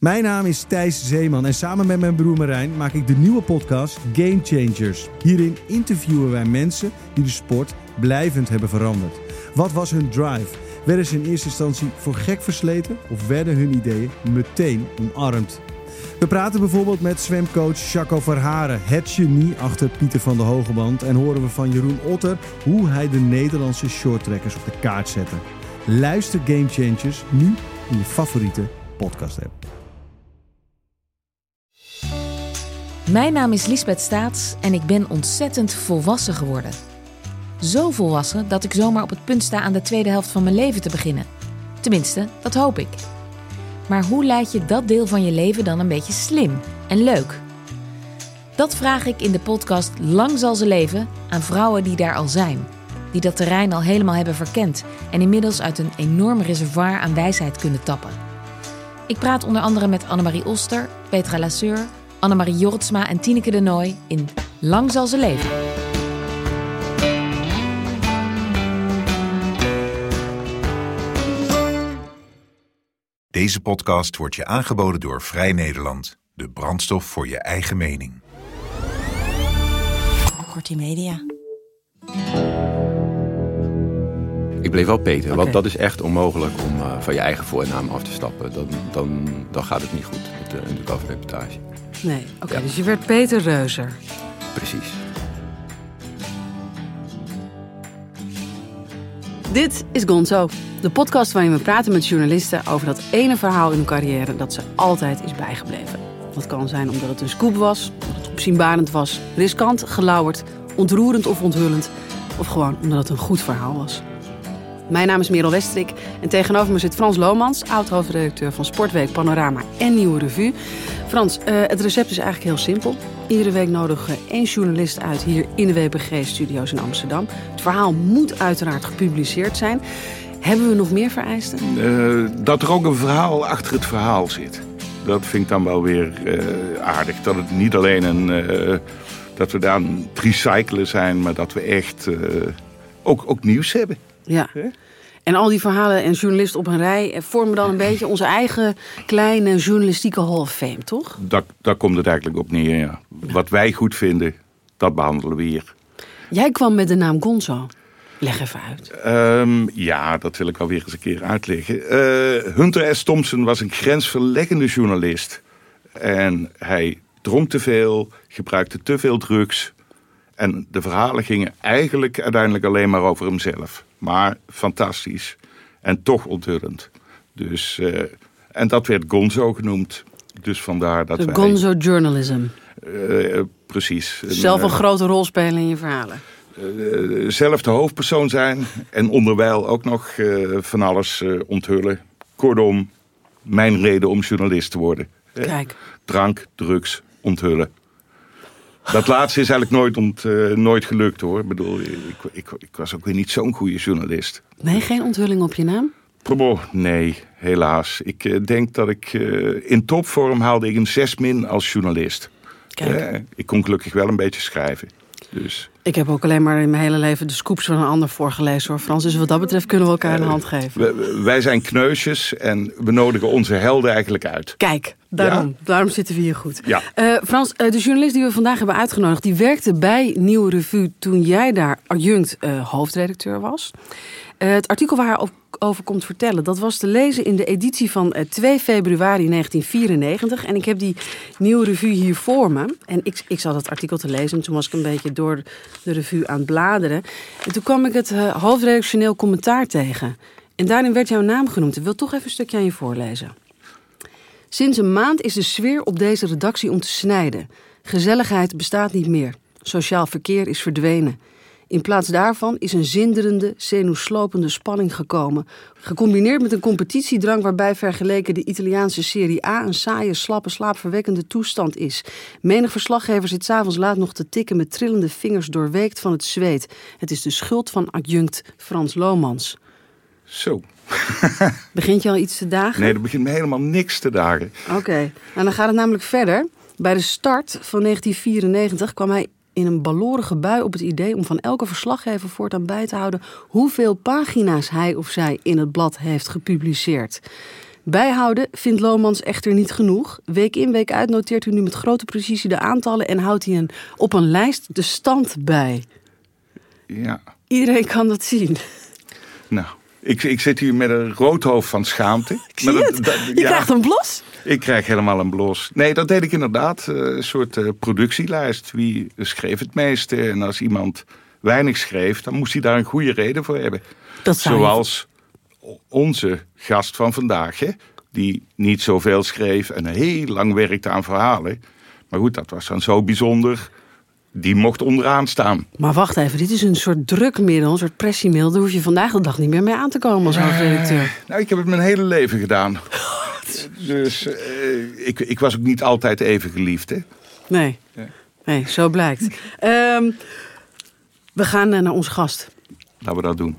Mijn naam is Thijs Zeeman en samen met mijn broer Marijn maak ik de nieuwe podcast Game Changers. Hierin interviewen wij mensen die de sport blijvend hebben veranderd. Wat was hun drive? Werden ze in eerste instantie voor gek versleten of werden hun ideeën meteen omarmd? We praten bijvoorbeeld met zwemcoach Jacco Verharen, het genie achter Pieter van de Hogeband, en horen we van Jeroen Otter hoe hij de Nederlandse shorttrackers op de kaart zette. Luister Game Changers nu in je favoriete podcast app. Mijn naam is Liesbeth Staats en ik ben ontzettend volwassen geworden. Zo volwassen dat ik zomaar op het punt sta aan de tweede helft van mijn leven te beginnen. Tenminste, dat hoop ik. Maar hoe leid je dat deel van je leven dan een beetje slim en leuk? Dat vraag ik in de podcast Lang zal ze leven aan vrouwen die daar al zijn. Die dat terrein al helemaal hebben verkend en inmiddels uit een enorm reservoir aan wijsheid kunnen tappen. Ik praat onder andere met Annemarie Oster, Petra Lasseur, Annemarie Jortsma en Tineke de Nooy in Lang zal ze leven. Deze podcast wordt je aangeboden door Vrij Nederland. De brandstof voor je eigen mening. Kortie Media. Ik bleef wel Peter, want dat is echt onmogelijk om van je eigen voornaam af te stappen. Dan gaat het niet goed met de coverreportage. Nee, oké, dus je werd Peter Reuser. Precies. Dit is Gonzo, de podcast waarin we praten met journalisten over dat ene verhaal in hun carrière dat ze altijd is bijgebleven. Dat kan zijn omdat het een scoop was, omdat het opzienbarend was, riskant, gelauwerd, ontroerend of onthullend, of gewoon omdat het een goed verhaal was. Mijn naam is Merel Westrik en tegenover me zit Frans Lomans, oud-hoofdredacteur van Sportweek, Panorama en Nieuwe Revue. Frans, het recept is eigenlijk heel simpel. Iedere week nodigen we 1 journalist uit hier in de WPG-studio's in Amsterdam. Het verhaal moet uiteraard gepubliceerd zijn. Hebben we nog meer vereisten? Dat er ook een verhaal achter het verhaal zit. Dat vind ik dan wel weer aardig. Dat het niet alleen dat we daar aan het recyclen zijn, maar dat we echt ook nieuws hebben. Ja. En al die verhalen en journalisten op een rij vormen dan een beetje onze eigen kleine journalistieke Hall of Fame, toch? Daar komt het eigenlijk op neer, ja. Wat wij goed vinden, dat behandelen we hier. Jij kwam met de naam Gonzo. Leg even uit. Ja, dat wil ik wel weer eens een keer uitleggen. Hunter S. Thompson was een grensverleggende journalist. En hij dronk te veel, gebruikte te veel drugs. En de verhalen gingen eigenlijk uiteindelijk alleen maar over hemzelf. Maar fantastisch. En toch onthullend. Dus, en dat werd Gonzo genoemd. Dus vandaar dat wij... Gonzo journalism. Precies. Zelf een grote rol spelen in je verhalen. Zelf de hoofdpersoon zijn. En onderwijl ook nog van alles onthullen. Kortom, mijn reden om journalist te worden. Kijk. Drank, drugs, onthullen. Dat laatste is eigenlijk nooit gelukt, hoor. Ik bedoel, ik was ook weer niet zo'n goede journalist. Nee, geen onthulling op je naam? Nee, helaas. Ik denk dat ik in topvorm haalde ik een 6- als journalist. Kijk. Ik kon gelukkig wel een beetje schrijven. Dus. Ik heb ook alleen maar in mijn hele leven de scoops van een ander voorgelezen, hoor, Frans. Dus wat dat betreft kunnen we elkaar een hand geven. Wij zijn kneusjes en we nodigen onze helden eigenlijk uit. Kijk, daarom zitten we hier goed. Ja. Frans, de journalist die we vandaag hebben uitgenodigd, die werkte bij Nieuwe Revue toen jij daar adjunct hoofdredacteur was. Het artikel waar hij over komt vertellen, dat was te lezen in de editie van 2 februari 1994. En ik heb die Nieuwe Revue hier voor me. En ik zat het artikel te lezen en toen was ik een beetje door de revue aan het bladeren. En toen kwam ik het hoofdredactioneel commentaar tegen. En daarin werd jouw naam genoemd. Ik wil toch even een stukje aan je voorlezen. Sinds een maand is de sfeer op deze redactie om te snijden. Gezelligheid bestaat niet meer. Sociaal verkeer is verdwenen. In plaats daarvan is een zinderende, zenuwslopende spanning gekomen. Gecombineerd met een competitiedrang waarbij vergeleken de Italiaanse Serie A een saaie, slappe, slaapverwekkende toestand is. Menig verslaggever zit 's avonds laat nog te tikken met trillende vingers doorweekt van het zweet. Het is de schuld van adjunct Frans Lomans. Zo. Begint je al iets te dagen? Nee, er begint me helemaal niks te dagen. Oké. Nou, dan gaat het namelijk verder. Bij de start van 1994 kwam hij in een balorige bui op het idee om van elke verslaggever voortaan bij te houden hoeveel pagina's hij of zij in het blad heeft gepubliceerd. Bijhouden vindt Lomans echter niet genoeg. Week in, week uit noteert u nu met grote precisie de aantallen en houdt hij op een lijst de stand bij. Ja. Iedereen kan dat zien. Nou, ik zit hier met een rood hoofd van schaamte. Ik zie het. Je krijgt een blos. Ik krijg helemaal een blos. Nee, dat deed ik inderdaad. Een soort productielijst. Wie schreef het meeste? En als iemand weinig schreef, dan moest hij daar een goede reden voor hebben. Zoals onze gast van vandaag, hè? Die niet zoveel schreef en heel lang werkte aan verhalen. Maar goed, dat was dan zo bijzonder. Die mocht onderaan staan. Maar wacht even, dit is een soort drukmiddel, een soort pressiemiddel. Daar hoef je vandaag de dag niet meer mee aan te komen als hoofdredacteur. Nou, ik heb het mijn hele leven gedaan. Dus ik was ook niet altijd even geliefd, hè? Nee, zo blijkt. We gaan naar onze gast. Laten we dat doen.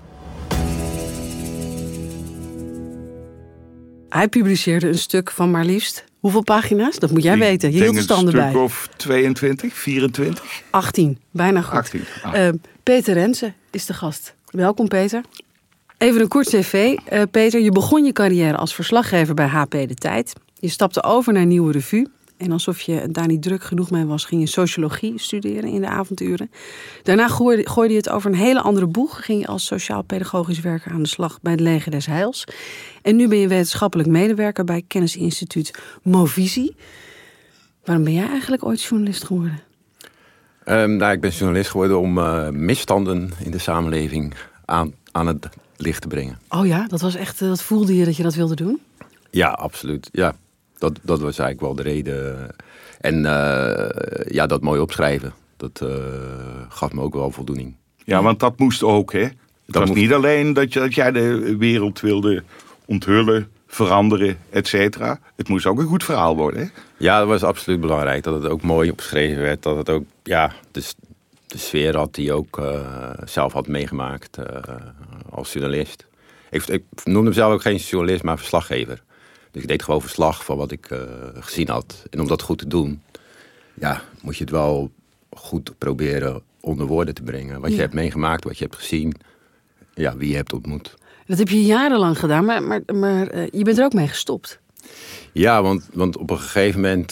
Hij publiceerde een stuk van maar liefst... Hoeveel pagina's? Dat moet jij weten. Je hield de standen bij. Een stuk of 22, 24? 18, bijna goed. 18. Peter Rensen is de gast. Welkom, Peter. Even een kort cv. Peter, je begon je carrière als verslaggever bij HP De Tijd. Je stapte over naar Nieuwe Revue. En alsof je daar niet druk genoeg mee was, ging je sociologie studeren in de avonduren. Daarna gooide je het over een hele andere boeg. Ging je als sociaal-pedagogisch werker aan de slag bij het Leger des Heils. En nu ben je wetenschappelijk medewerker bij kennisinstituut Movisie. Waarom ben jij eigenlijk ooit journalist geworden? Ik ben journalist geworden om misstanden in de samenleving aan het licht te brengen. Oh ja, dat was echt, dat voelde je dat je dat wilde doen? Ja, absoluut. Ja. Dat was eigenlijk wel de reden. En dat mooi opschrijven, dat gaf me ook wel voldoening. Ja, want dat moest ook, hè? Het was niet alleen dat jij de wereld wilde onthullen, veranderen, et cetera. Het moest ook een goed verhaal worden, hè? Ja, dat was absoluut belangrijk. Dat het ook mooi opgeschreven werd. Dat het ook, de sfeer had die ook zelf had meegemaakt als journalist. Ik noemde mezelf ook geen journalist, maar verslaggever. Dus ik deed gewoon verslag van wat ik gezien had. En om dat goed te doen, moet je het wel goed proberen onder woorden te brengen. Wat je hebt meegemaakt, wat je hebt gezien, wie je hebt ontmoet. Dat heb je jarenlang gedaan, maar je bent er ook mee gestopt. Ja, want op een gegeven moment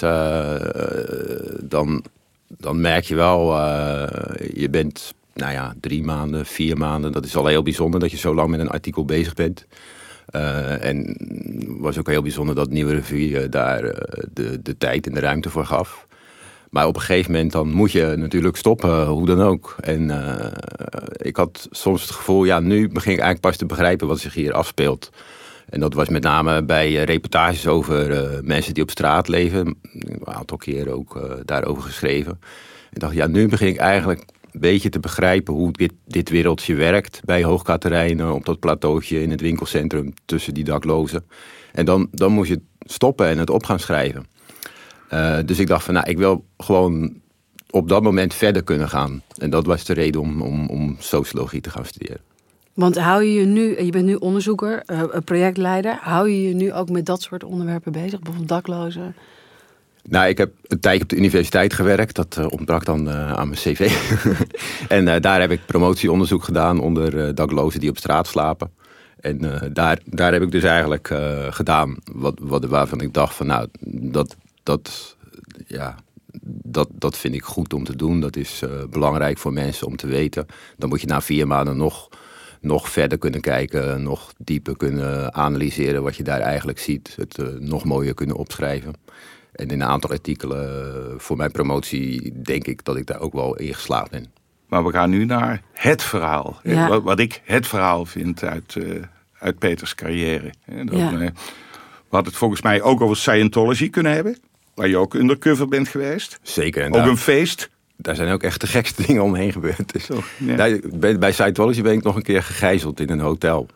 dan merk je wel, je bent 3 maanden, 4 maanden. Dat is al heel bijzonder dat je zo lang met een artikel bezig bent. En was ook heel bijzonder dat Nieuwe Revue daar de tijd en de ruimte voor gaf. Maar op een gegeven moment dan moet je natuurlijk stoppen, hoe dan ook. En ik had soms het gevoel, nu begin ik eigenlijk pas te begrijpen wat zich hier afspeelt. En dat was met name bij reportages over mensen die op straat leven. Een aantal keren ook daarover geschreven. Ik dacht, nu begin ik eigenlijk een beetje te begrijpen hoe dit wereldje werkt bij Hoogkaterijnen, op dat plateautje in het winkelcentrum tussen die daklozen. En dan moest je stoppen en het op gaan schrijven. Dus ik dacht van, ik wil gewoon op dat moment verder kunnen gaan. En dat was de reden om sociologie te gaan studeren. Want je bent nu onderzoeker, projectleider. Hou je je nu ook met dat soort onderwerpen bezig? Bijvoorbeeld daklozen? Ik heb een tijdje op de universiteit gewerkt. Dat ontbrak dan aan mijn cv. En daar heb ik promotieonderzoek gedaan onder daklozen die op straat slapen. En daar heb ik dus eigenlijk gedaan waarvan ik dacht van dat vind ik goed om te doen. Dat is belangrijk voor mensen om te weten. Dan moet je na 4 maanden nog verder kunnen kijken, nog dieper kunnen analyseren wat je daar eigenlijk ziet. Het nog mooier kunnen opschrijven. En in een aantal artikelen voor mijn promotie denk ik dat ik daar ook wel in geslaagd ben. Maar we gaan nu naar het verhaal. Ja. Wat ik het verhaal vind uit Peters carrière. We hadden het volgens mij ook over Scientology kunnen hebben. Waar je ook undercover bent geweest. Zeker. Ook een feest. Daar zijn ook echt de gekste dingen omheen gebeurd. Dus, bij Scientology ben ik nog een keer gegijzeld in een hotel.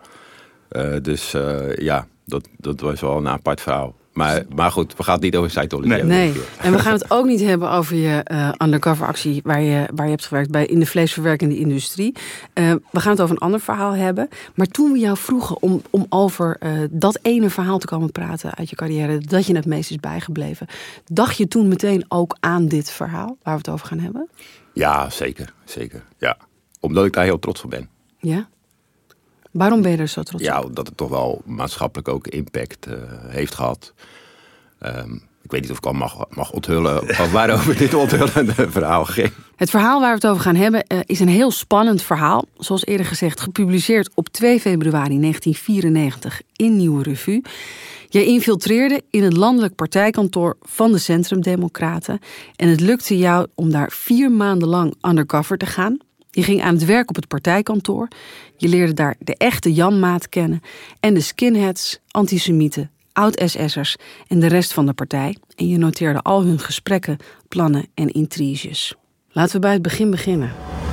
Dat was wel een apart verhaal. Maar goed, we gaan het niet over Scientology hebben. Nee, en we gaan het ook niet hebben over je undercover actie waar je hebt gewerkt in de vleesverwerkende industrie. We gaan het over een ander verhaal hebben. Maar toen we jou vroegen om over dat ene verhaal te komen praten uit je carrière, dat je het meest is bijgebleven, dacht je toen meteen ook aan dit verhaal waar we het over gaan hebben? Ja, zeker. Ja. Omdat ik daar heel trots op ben. Ja? Waarom ben je er zo trots op? Ja, dat het toch wel maatschappelijk ook impact heeft gehad. Ik weet niet of ik al mag onthullen waarover dit onthullende verhaal ging. Het verhaal waar we het over gaan hebben is een heel spannend verhaal. Zoals eerder gezegd, gepubliceerd op 2 februari 1994 in Nieuwe Revue. Jij infiltreerde in het landelijk partijkantoor van de Centrum-Democraten. En het lukte jou om daar 4 maanden lang undercover te gaan. Je ging aan het werk op het partijkantoor. Je leerde daar de echte Janmaat kennen. En de skinheads, antisemieten, oud-SS'ers en de rest van de partij. En je noteerde al hun gesprekken, plannen en intriges. Laten we bij het begin beginnen.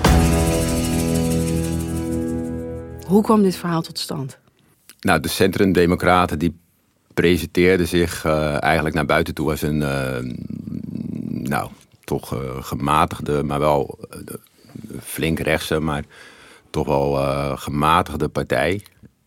Hoe kwam dit verhaal tot stand? Nou, de Centrum-Democraten die presenteerden zich eigenlijk naar buiten toe als een toch gematigde, maar wel flink rechtse, maar toch wel gematigde partij.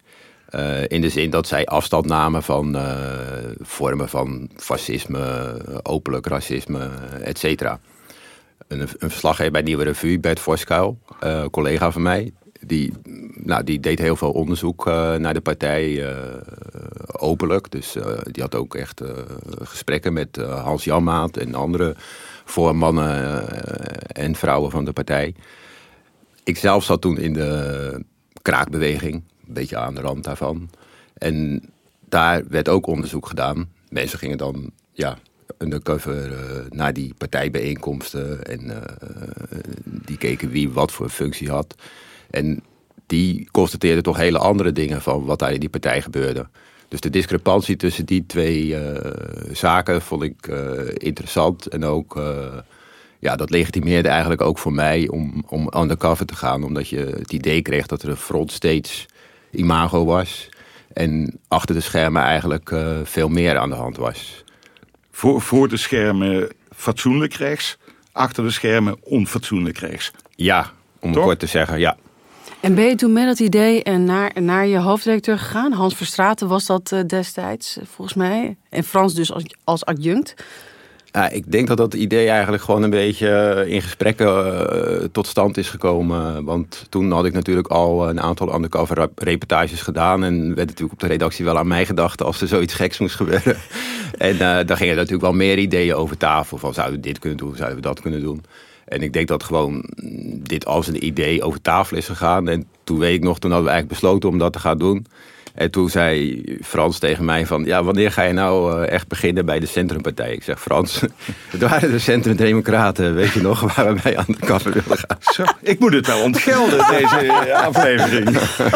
In de zin dat zij afstand namen van vormen van fascisme, openlijk racisme, et cetera. Een verslaggever bij Nieuwe Revue, Bert Voskuil, collega van mij, die deed heel veel onderzoek naar de partij openlijk. Dus die had ook echt gesprekken met Hans Janmaat en andere voormannen en vrouwen van de partij. Ik zelf zat toen in de kraakbeweging, een beetje aan de rand daarvan. En daar werd ook onderzoek gedaan. Mensen gingen dan undercover naar die partijbijeenkomsten en die keken wie wat voor functie had. En die constateerden toch hele andere dingen van wat daar in die partij gebeurde. Dus de discrepantie tussen die 2 zaken vond ik interessant. En ook, dat legitimeerde eigenlijk ook voor mij om undercover te gaan. Omdat je het idee kreeg dat er een frontstage imago was. En achter de schermen eigenlijk veel meer aan de hand was. Voor de schermen fatsoenlijk rechts, achter de schermen onfatsoenlijk rechts. Ja, om het kort te zeggen, ja. En ben je toen met dat idee naar je hoofddirecteur gegaan? Hans Verstraeten was dat destijds, volgens mij. En Frans dus als adjunct. Ja, ik denk dat idee eigenlijk gewoon een beetje in gesprekken tot stand is gekomen. Want toen had ik natuurlijk al een aantal undercover reportages gedaan. En werd natuurlijk op de redactie wel aan mij gedacht als er zoiets geks moest gebeuren. En dan gingen er natuurlijk wel meer ideeën over tafel. Van zouden we dit kunnen doen, zouden we dat kunnen doen. En ik denk dat gewoon dit als een idee over tafel is gegaan. En toen weet ik nog, toen hadden we eigenlijk besloten om dat te gaan doen. En toen zei Frans tegen mij van, wanneer ga je nou echt beginnen bij de Centrumpartij? Ik zeg, Frans, het waren de Centrum-Democraten, weet je nog, waar we mee aan de kaffer willen gaan. Zo, ik moet het wel ontgelden, deze aflevering.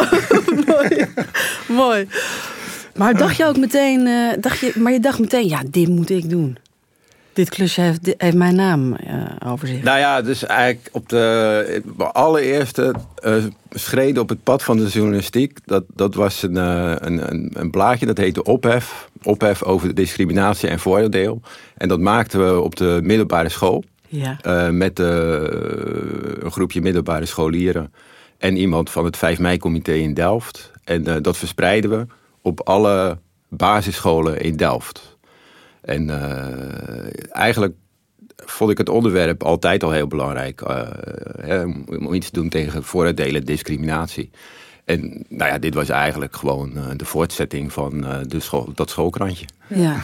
Mooi. Maar dacht je ook meteen, je dacht meteen, dit moet ik doen. Dit klusje heeft mijn naam over zich. Nou ja, dus eigenlijk op de allereerste schreden op het pad van de journalistiek. Dat was een blaadje, dat heette Ophef. Ophef over discriminatie en vooroordeel. En dat maakten we op de middelbare school. Ja. Met een groepje middelbare scholieren. En iemand van het 5 mei-comité in Delft. En dat verspreiden we op alle basisscholen in Delft. En eigenlijk vond ik het onderwerp altijd al heel belangrijk. Om iets te doen tegen vooroordelen, discriminatie. En dit was eigenlijk gewoon de voortzetting van dat schoolkrantje. Ja.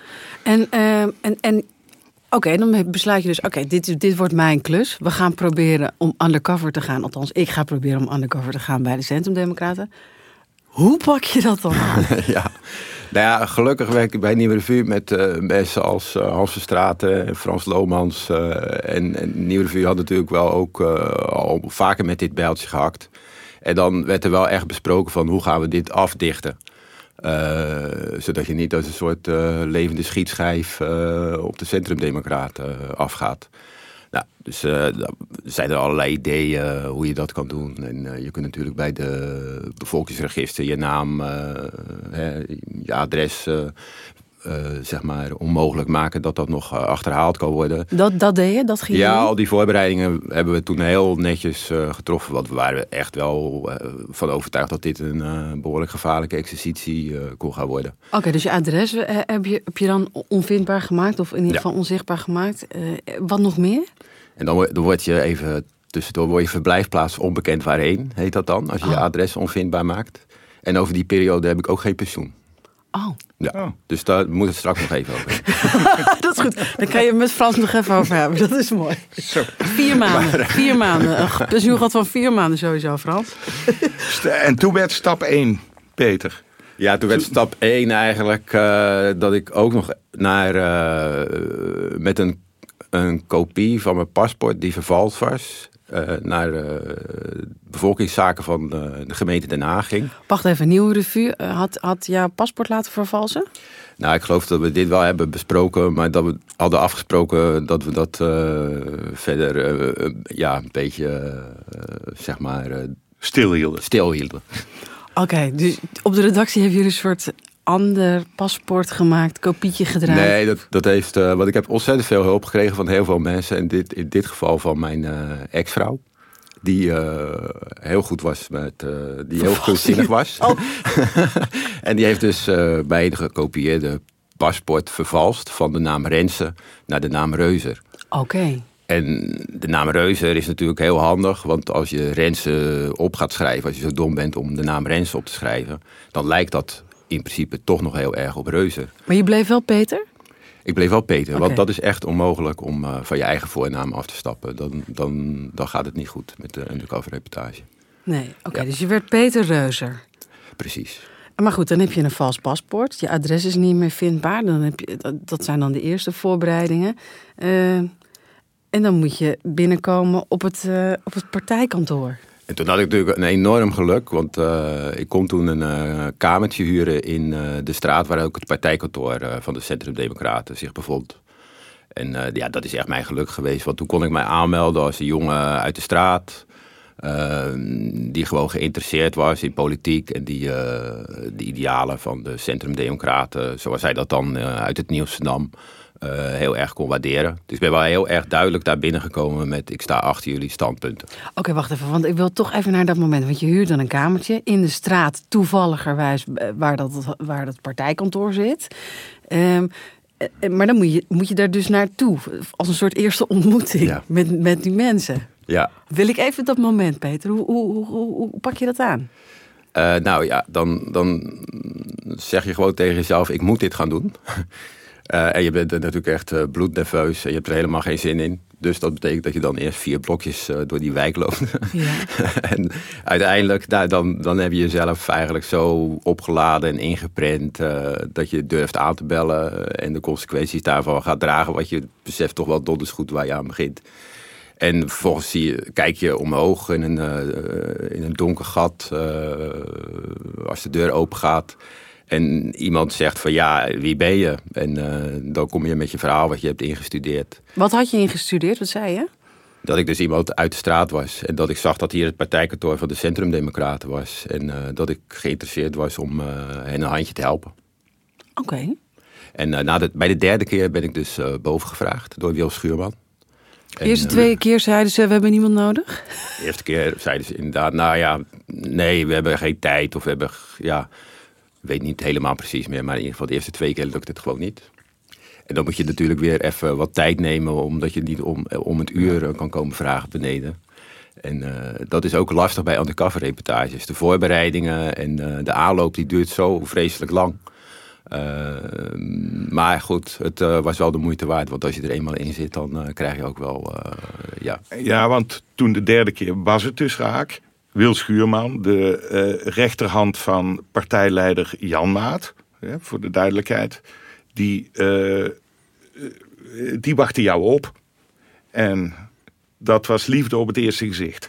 En oké, dan besluit je dus, dit wordt mijn klus. We gaan proberen om undercover te gaan. Althans, ik ga proberen om undercover te gaan bij de Centrum-Democraten. Hoe pak je dat dan aan? Ja. Gelukkig werk ik bij Nieuwe Revue met mensen als Hans Verstraeten en Frans Lomans. En Nieuwe Revue had natuurlijk wel ook al vaker met dit bijltje gehakt. En dan werd er wel echt besproken van hoe gaan we dit afdichten. Zodat je niet als een soort levende schietschijf op de Centrum-Democraten afgaat. Nou, dus er zijn er allerlei ideeën hoe je dat kan doen. En je kunt natuurlijk bij de bevolkingsregister je naam, je adres, onmogelijk maken dat nog achterhaald kan worden. Dat deed je? Dat ging je doen? Al die voorbereidingen hebben we toen heel netjes getroffen. Want we waren echt wel van overtuigd dat dit een behoorlijk gevaarlijke exercitie kon gaan worden. Oké, dus je adres heb je dan onvindbaar gemaakt? Of in ieder geval onzichtbaar gemaakt? Wat nog meer? En dan word je even tussendoor word je verblijfplaats onbekend waarheen, heet dat dan, als je je adres onvindbaar maakt. En over die periode heb ik ook geen pensioen. Oh. Ja, dus daar moet het straks nog even over. Dat is goed. Dan kan je het met Frans nog even over hebben. Dat is mooi. Zo. 4 maanden. 4 maanden. Een pensioen van 4 maanden sowieso, Frans. En toen werd stap 1, Peter. Ja, toen werd stap 1 eigenlijk dat ik ook nog met een kopie van mijn paspoort die vervalst was, naar bevolkingszaken van de gemeente Den Haag ging. Wacht even, Nieuwe Revue had jouw paspoort laten vervalsen? Nou, ik geloof dat we dit wel hebben besproken, maar dat we hadden afgesproken dat we dat verder een beetje, zeg maar, stilhielden. Oké, dus op de redactie hebben jullie een soort ander paspoort gemaakt, kopietje gedraaid? Nee, dat heeft, want ik heb ontzettend veel hulp gekregen van heel veel mensen. En in dit geval van mijn ex-vrouw. Die heel goed was, die heel kunstzinnig was. Oh. En die heeft dus bij de gekopieerde paspoort vervalst van de naam Rensen naar de naam Reuser. Oké. En de naam Reuser is natuurlijk heel handig, want als je Rensen op gaat schrijven, als je zo dom bent om de naam Rensen op te schrijven, dan lijkt dat in principe toch nog heel erg op Reuser. Maar je bleef wel Peter? Ik bleef wel Peter, want dat is echt onmogelijk om van je eigen voornaam af te stappen. Dan gaat het niet goed met de undercover reportage. Nee, oké, dus je werd Peter Reuser. Precies. Maar goed, dan heb je een vals paspoort. Je adres is niet meer vindbaar. Dat zijn dan de eerste voorbereidingen. En dan moet je binnenkomen op het partijkantoor. En toen had ik natuurlijk een enorm geluk, want ik kon toen een kamertje huren in de straat waar ook het partijkantoor van de Centrum Democraten zich bevond. En dat is echt mijn geluk geweest, want toen kon ik mij aanmelden als een jongen uit de straat, die gewoon geïnteresseerd was in politiek en die de idealen van de Centrum Democraten, zoals hij dat dan uit het nieuws nam, heel erg kon waarderen. Dus ik ben wel heel erg duidelijk daar binnengekomen met ik sta achter jullie standpunten. Oké, wacht even, want ik wil toch even naar dat moment. Want je huurt dan een kamertje in de straat, toevalligerwijs waar dat partijkantoor zit. Maar dan moet je daar dus naartoe, als een soort eerste ontmoeting met die mensen. Ja. Wil ik even dat moment, Peter. Hoe pak je dat aan? Dan zeg je gewoon tegen jezelf, ik moet dit gaan doen. En je bent natuurlijk echt bloednerveus en je hebt er helemaal geen zin in. Dus dat betekent dat je dan eerst 4 blokjes door die wijk loopt. Ja. En uiteindelijk, dan heb je jezelf eigenlijk zo opgeladen en ingeprent dat je durft aan te bellen en de consequenties daarvan gaat dragen. Want je beseft toch wel donders goed waar je aan begint. En vervolgens kijk je omhoog in een donker gat als de deur open gaat. En iemand zegt van wie ben je? En dan kom je met je verhaal wat je hebt ingestudeerd. Wat had je ingestudeerd? Wat zei je? Dat ik dus iemand uit de straat was. En dat ik zag dat hier het partijkantoor van de Centrum Democraten was. En dat ik geïnteresseerd was om hen een handje te helpen. Oké. En bij de 3e keer ben ik dus bovengevraagd door Wil Schuurman. De eerste 2 keer zeiden ze, we hebben niemand nodig? De eerste keer zeiden ze inderdaad, nee, we hebben geen tijd. Of we hebben, ik weet niet helemaal precies meer. Maar in ieder geval de eerste 2 keer lukt het gewoon niet. En dan moet je natuurlijk weer even wat tijd nemen, omdat je niet om het uur kan komen vragen beneden. En dat is ook lastig bij undercover reportages. De voorbereidingen en de aanloop die duurt zo vreselijk lang. Maar goed, het was wel de moeite waard. Want als je er eenmaal in zit, dan krijg je ook wel, Ja, want toen de 3e keer was het dus raak. Wil Schuurman, de rechterhand van partijleider Jan Maat, voor de duidelijkheid, die wachtte jou op. En dat was liefde op het eerste gezicht.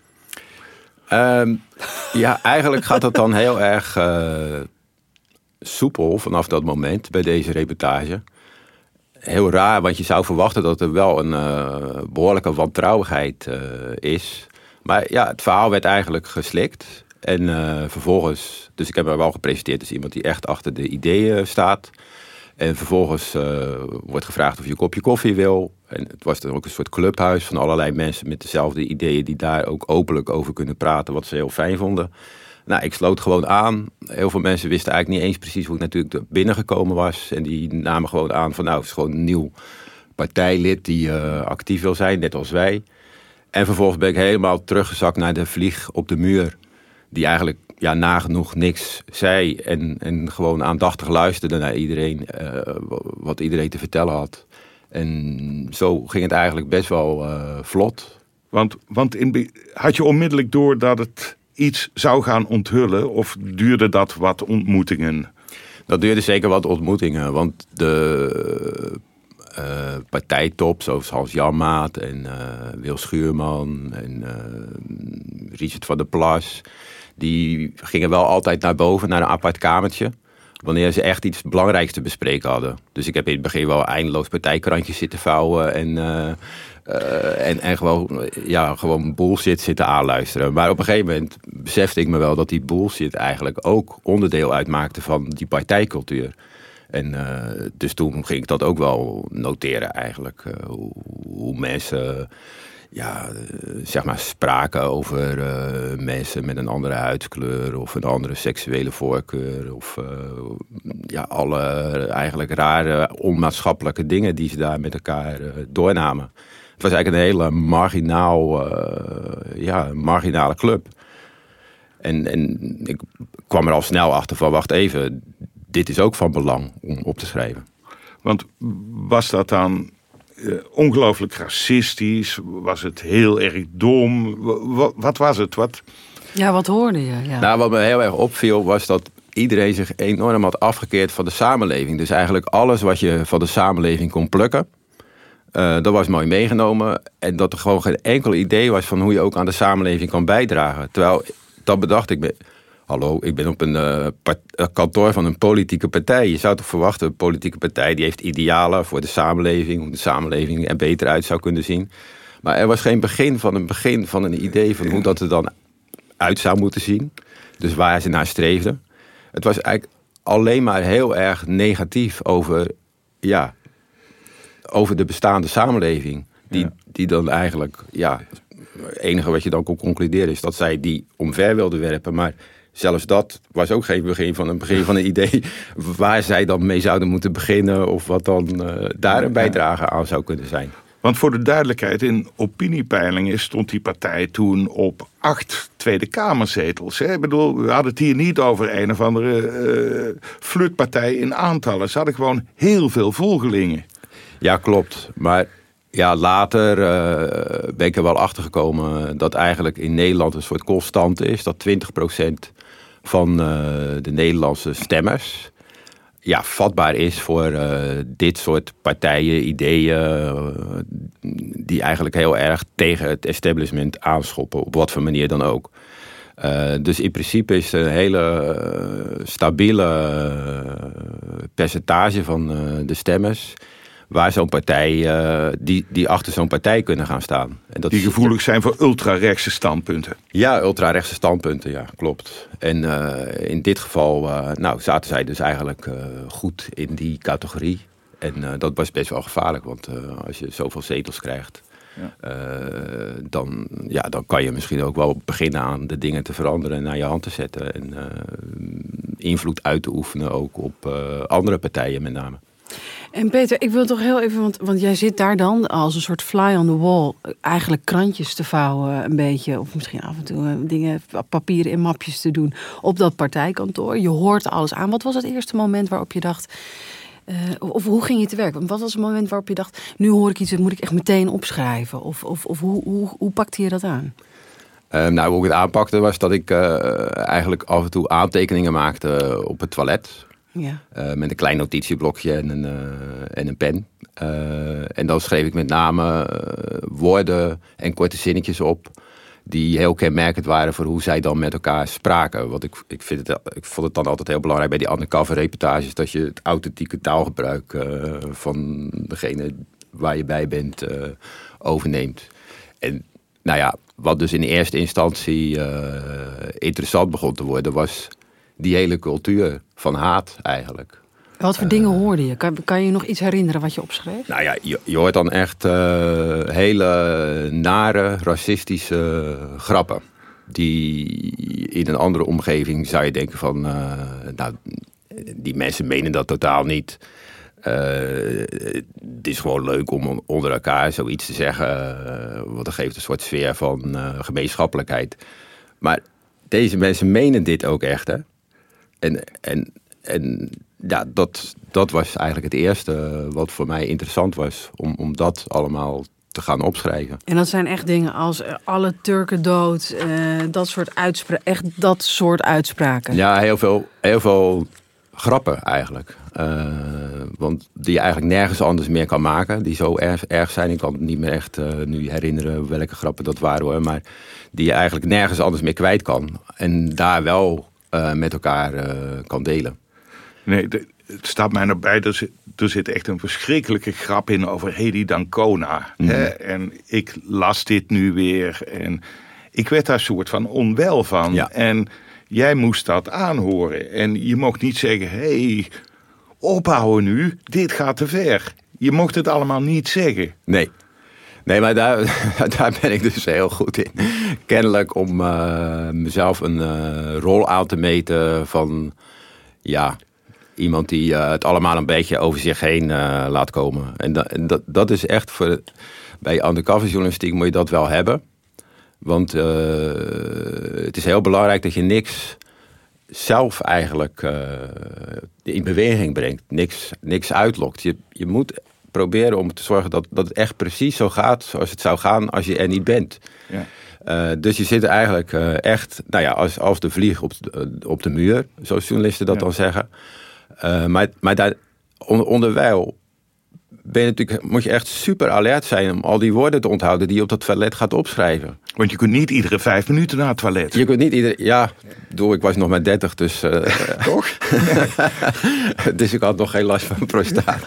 Eigenlijk gaat dat dan heel erg soepel vanaf dat moment bij deze reportage. Heel raar, want je zou verwachten dat er wel een behoorlijke wantrouwigheid is. Maar het verhaal werd eigenlijk geslikt. En vervolgens, dus ik heb me wel gepresenteerd als iemand die echt achter de ideeën staat. En vervolgens wordt gevraagd of je een kopje koffie wil. En het was dan ook een soort clubhuis van allerlei mensen met dezelfde ideeën die daar ook openlijk over kunnen praten, wat ze heel fijn vonden. Nou, ik sloot gewoon aan. Heel veel mensen wisten eigenlijk niet eens precies hoe ik natuurlijk binnengekomen was. En die namen gewoon aan van het is gewoon een nieuw partijlid die actief wil zijn, net als wij. En vervolgens ben ik helemaal teruggezakt naar de vlieg op de muur. Die eigenlijk nagenoeg niks zei. En gewoon aandachtig luisterde naar iedereen. Wat iedereen te vertellen had. En zo ging het eigenlijk best wel vlot. Want had je onmiddellijk door dat het iets zou gaan onthullen? Of duurde dat wat ontmoetingen? Dat duurde zeker wat ontmoetingen. Want de partijtop, zoals Hans Janmaat en Wil Schuurman en Richard van der Plas, die gingen wel altijd naar boven, naar een apart kamertje, wanneer ze echt iets belangrijks te bespreken hadden. Dus ik heb in het begin wel eindeloos partijkrantjes zitten vouwen en gewoon bullshit zitten aanluisteren. Maar op een gegeven moment besefte ik me wel dat die bullshit eigenlijk ook onderdeel uitmaakte van die partijcultuur. En dus toen ging ik dat ook wel noteren eigenlijk. Hoe mensen spraken over mensen met een andere huidskleur of een andere seksuele voorkeur. Of alle eigenlijk rare onmaatschappelijke dingen die ze daar met elkaar doornamen. Het was eigenlijk een hele marginale club. En ik kwam er al snel achter van, wacht even, dit is ook van belang om op te schrijven. Want was dat dan ongelooflijk racistisch? Was het heel erg dom? Wat was het? Ja, wat hoorde je? Ja. Nou, wat me heel erg opviel was dat iedereen zich enorm had afgekeerd van de samenleving. Dus eigenlijk alles wat je van de samenleving kon plukken, dat was mooi meegenomen. En dat er gewoon geen enkel idee was van hoe je ook aan de samenleving kan bijdragen. Terwijl, dat bedacht ik me. Hallo, ik ben op een kantoor van een politieke partij. Je zou toch verwachten, een politieke partij die heeft idealen voor de samenleving, hoe de samenleving er beter uit zou kunnen zien. Maar er was geen begin van een idee van hoe dat er dan uit zou moeten zien. Dus waar ze naar streefden. Het was eigenlijk alleen maar heel erg negatief over de bestaande samenleving. Die dan eigenlijk, het enige wat je dan kon concluderen is dat zij die omver wilden werpen. Maar zelfs dat was ook geen begin van een idee waar zij dan mee zouden moeten beginnen of wat dan daar een bijdrage aan zou kunnen zijn. Want voor de duidelijkheid, in opiniepeilingen stond die partij toen op 8 Tweede Kamerzetels. Hè? Ik bedoel, we hadden het hier niet over een of andere flirtpartij in aantallen. Ze hadden gewoon heel veel volgelingen. Ja, klopt. Maar later ben ik er wel achter gekomen dat eigenlijk in Nederland een soort constante is. Dat 20% van de Nederlandse stemmers vatbaar is voor dit soort partijen, ideeën die eigenlijk heel erg tegen het establishment aanschoppen, op wat voor manier dan ook. Dus in principe is een hele stabiele percentage van de stemmers waar zo'n partij, die achter zo'n partij kunnen gaan staan. En dat die gevoelig zijn voor ultrarechtse standpunten. Ja, ultrarechtse standpunten, ja, klopt. En in dit geval zaten zij dus eigenlijk goed in die categorie. En dat was best wel gevaarlijk, want als je zoveel zetels krijgt, dan kan je misschien ook wel beginnen aan de dingen te veranderen en naar je hand te zetten. En invloed uit te oefenen ook op andere partijen met name. En Peter, ik wil toch heel even, want jij zit daar dan als een soort fly on the wall, eigenlijk krantjes te vouwen een beetje, of misschien af en toe dingen, papieren in mapjes te doen op dat partijkantoor. Je hoort alles aan. Wat was het eerste moment waarop je dacht, of hoe ging je te werk? Wat was het moment waarop je dacht, nu hoor ik iets, dat moet ik echt meteen opschrijven? Of hoe pakte je dat aan? Hoe ik het aanpakte was dat ik eigenlijk af en toe aantekeningen maakte op het toilet. Ja. Met een klein notitieblokje en een pen. En dan schreef ik met name woorden en korte zinnetjes op die heel kenmerkend waren voor hoe zij dan met elkaar spraken. Want ik vond het dan altijd heel belangrijk bij die undercover reportages dat je het authentieke taalgebruik van degene waar je bij bent overneemt. En wat dus in eerste instantie interessant begon te worden was die hele cultuur van haat eigenlijk. Wat voor dingen hoorde je? Kan je je nog iets herinneren wat je opschreef? Je hoort dan echt hele nare, racistische grappen. Die in een andere omgeving zou je denken van, die mensen menen dat totaal niet. Het is gewoon leuk om onder elkaar zoiets te zeggen. Want dat geeft een soort sfeer van gemeenschappelijkheid. Maar deze mensen menen dit ook echt, hè. En ja, dat was eigenlijk het eerste wat voor mij interessant was. Om dat allemaal te gaan opschrijven. En dat zijn echt dingen als alle Turken dood. Dat soort uitspraken. Ja, heel veel grappen eigenlijk. Want die je eigenlijk nergens anders meer kan maken. Die zo erg zijn. Ik kan het niet meer echt nu herinneren welke grappen dat waren hoor. Maar die je eigenlijk nergens anders meer kwijt kan. En daar wel met elkaar kan delen. Nee, het staat mij nog bij. Er zit echt een verschrikkelijke grap in over Hedy Dancona. Mm. En ik las dit nu weer. En ik werd daar soort van onwel van. Ja. En jij moest dat aanhoren. En je mocht niet zeggen, hey, ophouden nu. Dit gaat te ver. Je mocht het allemaal niet zeggen. Nee, maar daar ben ik dus heel goed in. Kennelijk om mezelf een rol aan te meten van... ja, iemand die het allemaal een beetje over zich heen laat komen. En dat is echt bij undercover journalistiek moet je dat wel hebben. Want het is heel belangrijk dat je niks zelf eigenlijk in beweging brengt. Niks uitlokt. Je moet proberen om te zorgen dat het echt precies zo gaat zoals het zou gaan als je er niet bent. Ja. Dus je zit eigenlijk echt, nou ja, als de vlieg op de muur, zoals journalisten dat dan zeggen. Maar daar onderwijl moet je echt super alert zijn om al die woorden te onthouden die je op dat toilet gaat opschrijven. Want je kunt niet iedere 5 minuten naar het toilet. Je kunt niet ik was nog maar 30, dus... Toch? Dus ik had nog geen last van prostaat.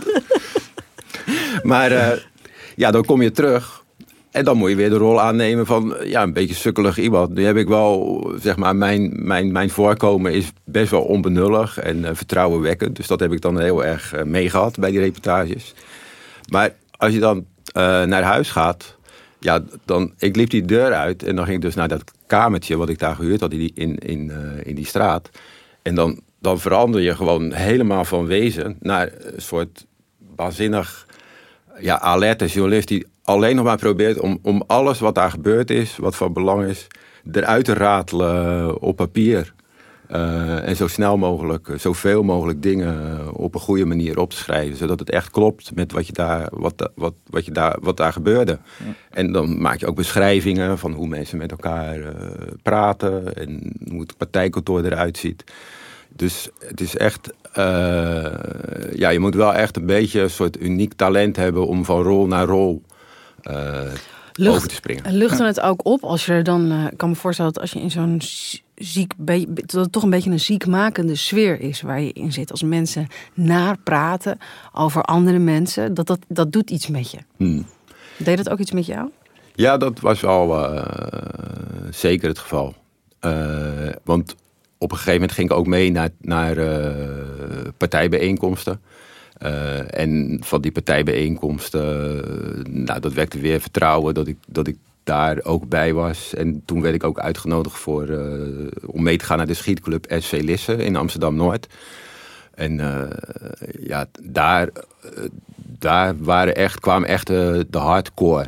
Maar dan kom je terug en dan moet je weer de rol aannemen van een beetje sukkelig iemand. Nu heb ik wel, zeg maar, mijn voorkomen is best wel onbenullig en vertrouwenwekkend. Dus dat heb ik dan heel erg meegehad bij die reportages. Maar als je dan naar huis gaat, ik liep die deur uit en dan ging ik dus naar dat kamertje wat ik daar gehuurd had in die straat. En dan verander je gewoon helemaal van wezen naar een soort waanzinnig alerte journalist die alleen nog maar probeert om alles wat daar gebeurd is, wat van belang is, eruit te ratelen op papier. En zo snel mogelijk, zoveel mogelijk dingen op een goede manier op te schrijven. Zodat het echt klopt met wat daar gebeurde. Ja. En dan maak je ook beschrijvingen van hoe mensen met elkaar praten. En hoe het partijkantoor eruit ziet. Dus het is echt... je moet wel echt een beetje een soort uniek talent hebben om van rol naar rol over te springen. Lucht dan het ook op als je er dan... Ik kan me voorstellen dat als je in zo'n dat het toch een beetje een ziekmakende sfeer is waar je in zit. Als mensen praten over andere mensen, dat doet iets met je. Deed dat ook iets met jou? Ja, dat was al zeker het geval. Want op een gegeven moment ging ik ook mee naar partijbijeenkomsten. En van die partijbijeenkomsten, dat wekte weer vertrouwen dat ik daar ook bij was. En toen werd ik ook uitgenodigd om mee te gaan naar de schietclub SV Lisse in Amsterdam-Noord. En daar kwamen echt de hardcore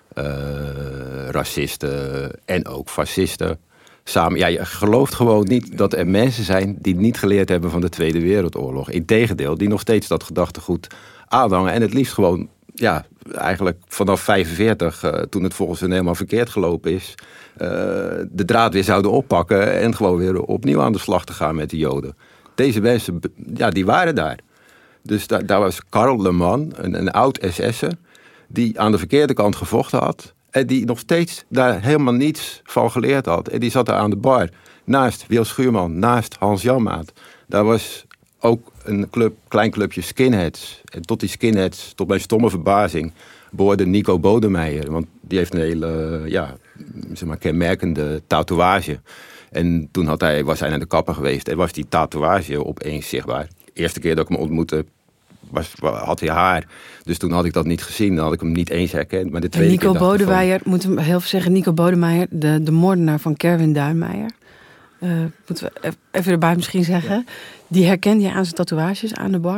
racisten en ook fascisten samen. Ja, je gelooft gewoon niet dat er mensen zijn die niet geleerd hebben van de Tweede Wereldoorlog. Integendeel, die nog steeds dat gedachtegoed aanhangen. En het liefst gewoon, eigenlijk vanaf 45, toen het volgens hen helemaal verkeerd gelopen is, de draad weer zouden oppakken en gewoon weer opnieuw aan de slag te gaan met de Joden. Deze mensen, die waren daar. Dus daar was Karl Leman, een oud SS'er, die aan de verkeerde kant gevochten had. En die nog steeds daar helemaal niets van geleerd had. En die zat daar aan de bar. Naast Wil Schuurman, naast Hans Janmaat. Daar was ook een klein clubje skinheads. En tot die skinheads, tot mijn stomme verbazing, behoorde Nico Bodemeijer. Want die heeft een hele, kenmerkende tatoeage. En toen was hij naar de kapper geweest. En was die tatoeage opeens zichtbaar. De eerste keer dat ik hem ontmoette, had hij haar. Dus toen had ik dat niet gezien. Dan had ik hem niet eens herkend. Maar de tweede Nico Bodemeijer, moeten we heel veel zeggen. Nico Bodemeijer, de moordenaar van Kerwin Duinmeijer. Moeten we even erbij misschien zeggen. Die herkende je aan zijn tatoeages aan de bar?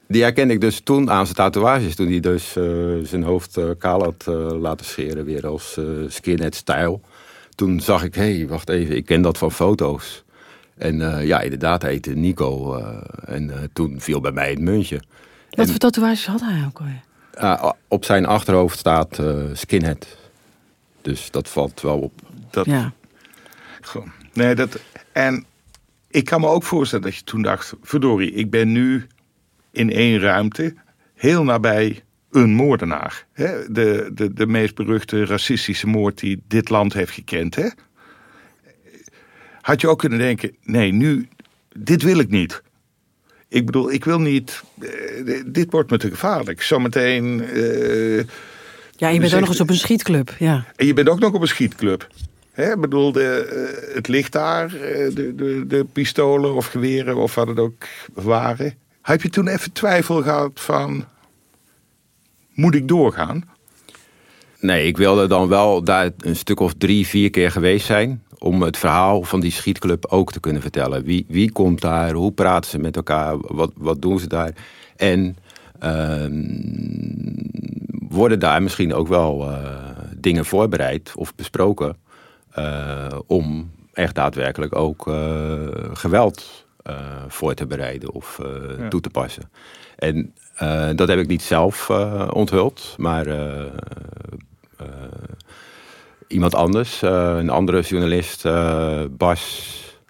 Die herkende ik dus toen aan zijn tatoeages. Toen hij dus zijn hoofd kaal had laten scheren. Weer als skinhead-stijl. Toen zag ik, hé, wacht even, ik ken dat van foto's. En inderdaad, hij heette Nico. Toen viel bij mij het muntje. Wat voor tatoeages had hij ook alweer? Op zijn achterhoofd staat skinhead. Dus dat valt wel op. Ja. Gewoon. Nee, en ik kan me ook voorstellen dat je toen dacht, verdorie, ik ben nu in één ruimte heel nabij een moordenaar. Hè? De meest beruchte racistische moord die dit land heeft gekend. Hè? Had je ook kunnen denken, nee, dit wil ik niet. Ik bedoel, ik wil niet, dit wordt me te gevaarlijk. Zometeen... Ja, je bent ook nog eens op een schietclub. Ja. En je bent ook nog op een schietclub. Hè? Ik bedoel, het ligt daar, de pistolen of geweren of wat het ook waren. Heb je toen even twijfel gehad van, moet ik doorgaan? Nee, ik wilde dan wel daar een stuk of 3-4 keer geweest zijn. Om het verhaal van die schietclub ook te kunnen vertellen. Wie komt daar? Hoe praten ze met elkaar? Wat doen ze daar? En worden daar misschien ook wel dingen voorbereid of besproken. Om echt daadwerkelijk ook geweld voor te bereiden of toe te passen. En dat heb ik niet zelf onthuld, maar iemand anders, een andere journalist, Bas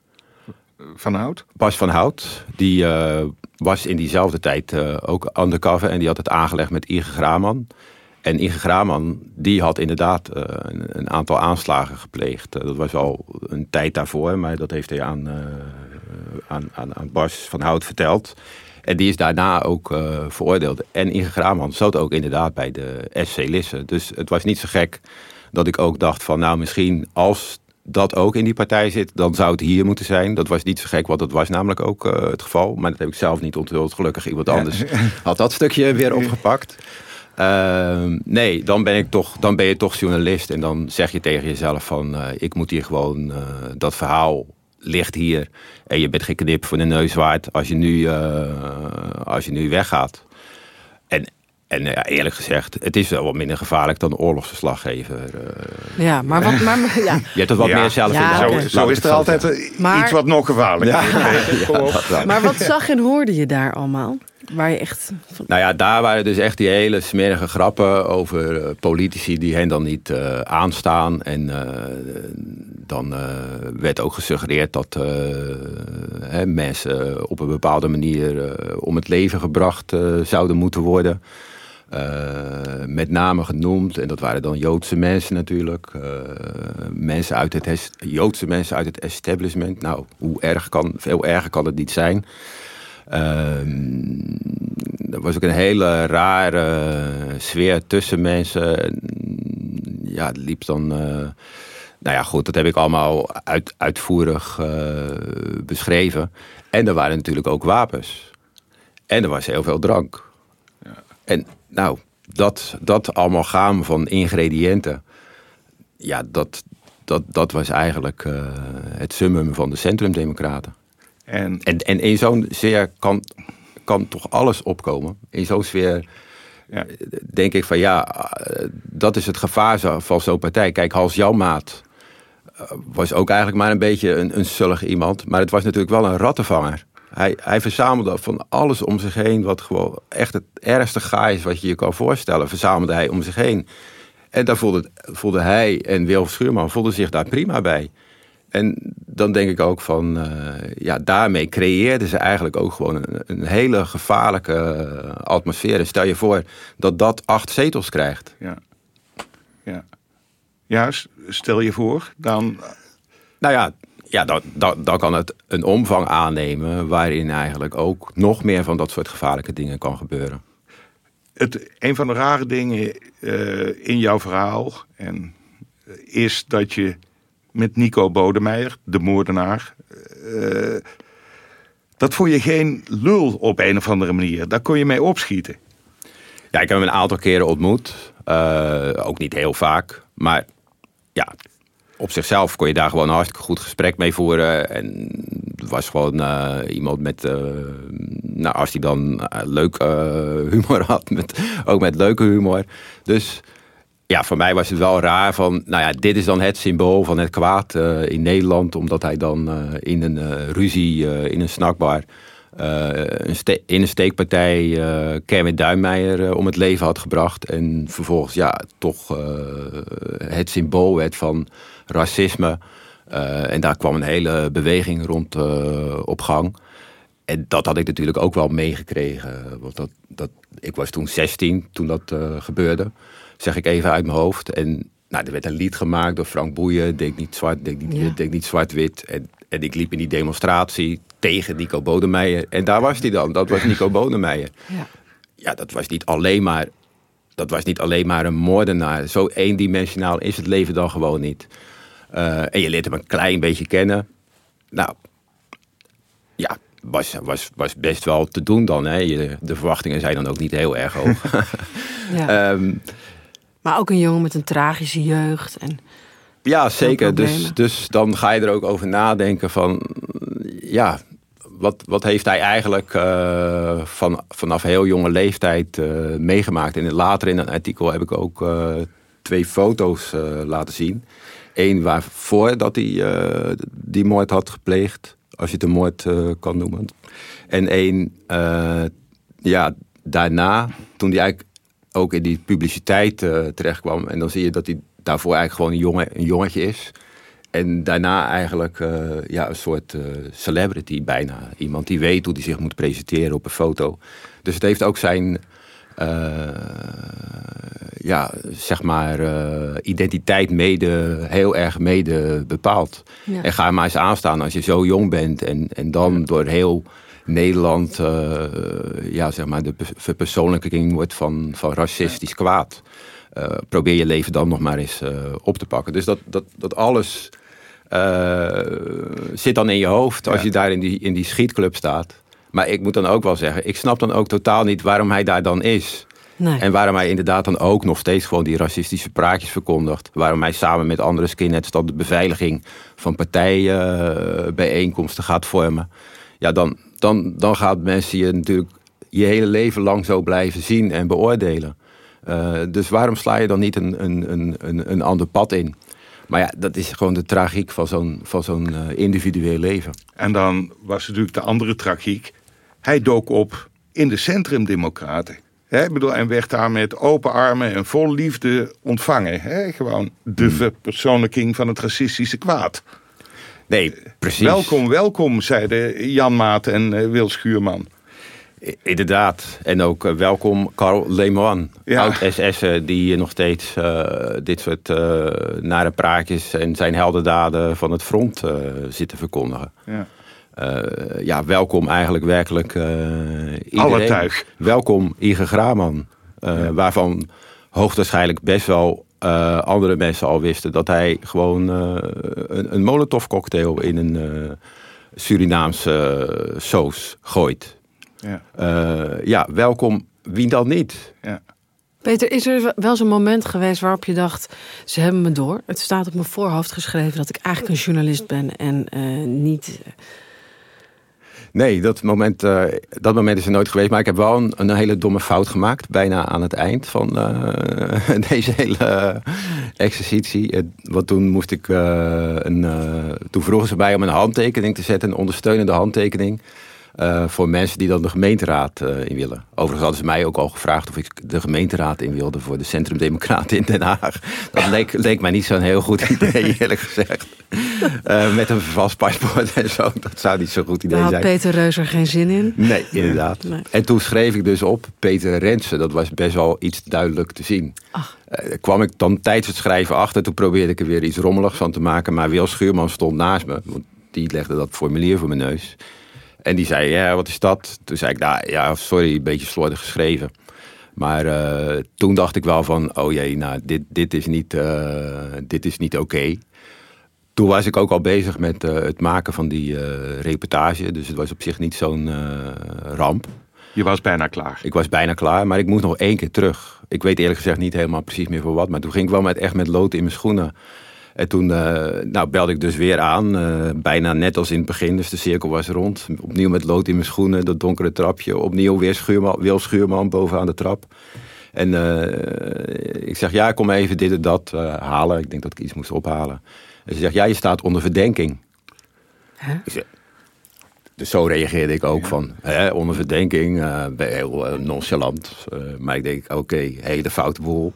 van Hout, die was in diezelfde tijd ook undercover en die had het aangelegd met Igor Graman. En Igor Graman, die had inderdaad een aantal aanslagen gepleegd. Dat was al een tijd daarvoor, maar dat heeft hij aan Bas van Hout verteld. En die is daarna ook veroordeeld. En Igor Graman zat ook inderdaad bij de SC Lisse. Dus het was niet zo gek dat ik ook dacht van, nou misschien als dat ook in die partij zit, dan zou het hier moeten zijn. Dat was niet zo gek, want dat was namelijk ook het geval. Maar dat heb ik zelf niet onthuld. Gelukkig iemand anders had dat stukje weer opgepakt. Nee, dan ben je toch journalist. En dan zeg je tegen jezelf van, ik moet hier gewoon, dat verhaal ligt hier. En je bent geen knip voor de neus waard als je nu weggaat. En eerlijk gezegd, het is wel wat minder gevaarlijk dan oorlogsverslaggever. Ja, maar wat... ja. Je hebt er wat meer zelf in de hand. Zo is er altijd iets wat nog gevaarlijker is. Maar wat zag en hoorde je daar allemaal? Waar je echt... Nou ja, daar waren dus echt die hele smerige grappen over politici die hen dan niet aanstaan. En dan werd ook gesuggereerd dat mensen op een bepaalde manier om het leven gebracht zouden moeten worden. Met name genoemd, en dat waren dan Joodse mensen natuurlijk. Joodse mensen uit het establishment. Nou, veel erger kan het niet zijn. Er was ook een hele rare sfeer tussen mensen. Ja, het liep dan... nou ja, goed, dat heb ik allemaal uitvoerig beschreven. En er waren natuurlijk ook wapens. En er was heel veel drank. Ja. En nou, dat allemaal gaan van ingrediënten. Ja, dat was eigenlijk het summum van de centrumdemocraten. En in zo'n sfeer kan toch alles opkomen. In zo'n sfeer denk ik van dat is het gevaar van zo'n partij. Kijk, Hans Janmaat was ook eigenlijk maar een beetje een sullig iemand. Maar het was natuurlijk wel een rattenvanger. Hij verzamelde van alles om zich heen, wat gewoon echt het ergste gaai is wat je je kan voorstellen, verzamelde hij om zich heen. En daar voelde hij en Wilf Schuurman voelden zich daar prima bij. En dan denk ik ook van, daarmee creëerden ze eigenlijk ook gewoon een hele gevaarlijke atmosfeer. Stel je voor dat 8 zetels krijgt. Ja, stel je voor, dan... Nou ja, dan kan het een omvang aannemen waarin eigenlijk ook nog meer van dat soort gevaarlijke dingen kan gebeuren. Een van de rare dingen in jouw verhaal is dat je met Nico Bodemeijer, de moordenaar, dat vond je geen lul op een of andere manier. Daar kon je mee opschieten. Ja, ik heb hem een aantal keren ontmoet. Ook niet heel vaak, maar ja. op zichzelf kon je daar gewoon een hartstikke goed gesprek mee voeren. En het was gewoon iemand met... als hij dan leuk humor had, ook met leuke humor. Dus ja, voor mij was het wel raar van... dit is dan het symbool van het kwaad in Nederland. Omdat hij dan in een ruzie in een snackbar... in een steekpartij Kermit Duinmeijer om het leven had gebracht. En vervolgens toch het symbool werd van racisme. En daar kwam een hele beweging rond op gang. En dat had ik natuurlijk ook wel meegekregen. Want ik was toen 16 toen dat gebeurde. Zeg ik even uit mijn hoofd. En er werd een lied gemaakt door Frank Boeien. Denk niet zwart, denk niet wit, denk niet zwart-wit. En ik liep in die demonstratie tegen Nico Bodemeijer. En daar was hij dan. Dat was Nico Bodemeijer. Ja, dat was niet alleen maar een moordenaar. Zo eendimensionaal is het leven dan gewoon niet. En je leert hem een klein beetje kennen. Nou, ja, was best wel te doen dan. Hè. De verwachtingen zijn dan ook niet heel erg hoog. Maar ook een jongen met een tragische jeugd. Ja, zeker. Dus dan ga je er ook over nadenken van... Ja, wat heeft hij eigenlijk vanaf heel jonge leeftijd meegemaakt? En later in een artikel heb ik ook 2 foto's laten zien. Eén waarvoor dat hij die moord had gepleegd. Als je het een moord kan noemen. En één daarna, toen hij eigenlijk ook in die publiciteit terechtkwam. En dan zie je dat hij daarvoor eigenlijk gewoon een jongetje is. En daarna eigenlijk een soort celebrity bijna. Iemand die weet hoe hij zich moet presenteren op een foto. Dus het heeft ook zijn identiteit heel erg mede bepaald. Ja. En ga maar eens aanstaan als je zo jong bent. En dan door heel Nederland de verpersoonlijking wordt van racistisch kwaad. Probeer je leven dan nog maar eens op te pakken. Dus dat alles zit dan in je hoofd als je daar in die schietclub staat. Maar ik moet dan ook wel zeggen, ik snap dan ook totaal niet waarom hij daar dan is. Nee. En waarom hij inderdaad dan ook nog steeds gewoon die racistische praatjes verkondigt. Waarom hij samen met andere skinheads dan de beveiliging van partijbijeenkomsten gaat vormen. Ja, dan gaat mensen je natuurlijk je hele leven lang zo blijven zien en beoordelen. Dus waarom sla je dan niet een ander pad in? Maar ja, dat is gewoon de tragiek van zo'n individueel leven. En dan was natuurlijk de andere tragiek. Hij dook op in de Centrumdemocraten. En werd daar met open armen en vol liefde ontvangen. Gewoon de verpersoonlijking van het racistische kwaad. Nee, precies. Welkom, zeiden Jan Maat en Wil Schuurman. Inderdaad. En ook welkom Carl Leeman, oud-SS'er die nog steeds dit soort nare praatjes en zijn heldendaden van het front zitten verkondigen. Ja. Welkom eigenlijk werkelijk iedereen. Alle tuig. Welkom Igor Graman, waarvan hoogstwaarschijnlijk best wel andere mensen al wisten dat hij gewoon een Molotov cocktail in een Surinaamse soos gooit. Welkom, wie dan niet? Ja. Peter, is er wel zo'n moment geweest waarop je dacht, ze hebben me door. Het staat op mijn voorhoofd geschreven dat ik eigenlijk een journalist ben en niet... Nee, dat moment is er nooit geweest. Maar ik heb wel een hele domme fout gemaakt. Bijna aan het eind van deze hele exercitie. Want toen moest ik toen vroegen ze mij om een handtekening te zetten. Een ondersteunende handtekening. Voor mensen die dan de gemeenteraad in willen. Overigens hadden ze mij ook al gevraagd of ik de gemeenteraad in wilde voor de Centrumdemocraten in Den Haag. Dat leek mij niet zo'n heel goed idee, eerlijk gezegd. Met een vast paspoort en zo. Dat zou niet zo'n goed idee zijn. Daar had Peter Reus er geen zin in. Nee, inderdaad. Nee. En toen schreef ik dus op Peter Rensen. Dat was best wel iets duidelijk te zien. Kwam ik dan tijdens het schrijven achter. Toen probeerde ik er weer iets rommeligs van te maken. Maar Wil Schuurman stond naast me. Want die legde dat formulier voor mijn neus. En die zei, ja, wat is dat? Toen zei ik, sorry, een beetje slordig geschreven. Maar toen dacht ik wel van, oh jee, nou, dit is niet oké. Toen was ik ook al bezig met het maken van die reportage. Dus het was op zich niet zo'n ramp. Je was bijna klaar. Ik was bijna klaar, maar ik moest nog 1 keer terug. Ik weet eerlijk gezegd niet helemaal precies meer voor wat. Maar toen ging ik wel echt met lood in mijn schoenen En toen belde ik dus weer aan. Bijna net als in het begin. Dus de cirkel was rond. Opnieuw met lood in mijn schoenen. Dat donkere trapje. Opnieuw weer Wil Schuurman bovenaan de trap. En ik zeg, ja, ik kom even dit en dat halen. Ik denk dat ik iets moest ophalen. En ze zegt, ja, je staat onder verdenking. Huh? Ik zeg, dus zo reageerde ik ook van, onder verdenking. Ben heel nonchalant. Maar ik denk, oké, hele foute boel.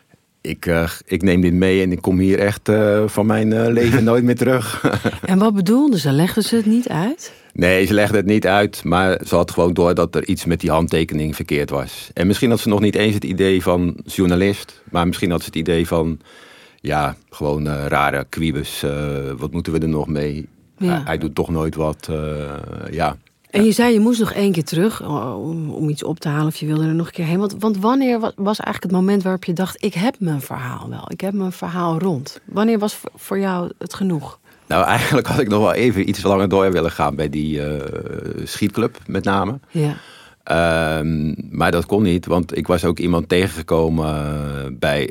Ik neem dit mee en ik kom hier echt van mijn leven nooit meer terug. En wat bedoelde ze? Legden ze het niet uit? Nee, ze legde het niet uit. Maar ze had gewoon door dat er iets met die handtekening verkeerd was. En misschien had ze nog niet eens het idee van journalist. Maar misschien had ze het idee van, ja, gewoon rare kwiebes. Wat moeten we er nog mee? Ja. Hij doet toch nooit wat, ja. En je zei, je moest nog 1 keer terug om iets op te halen of je wilde er nog een keer heen. Want wanneer was eigenlijk het moment waarop je dacht, ik heb mijn verhaal wel. Ik heb mijn verhaal rond. Wanneer was voor jou het genoeg? Nou, eigenlijk had ik nog wel even iets langer door willen gaan bij die schietclub met name. Ja. Maar dat kon niet, want ik was ook iemand tegengekomen bij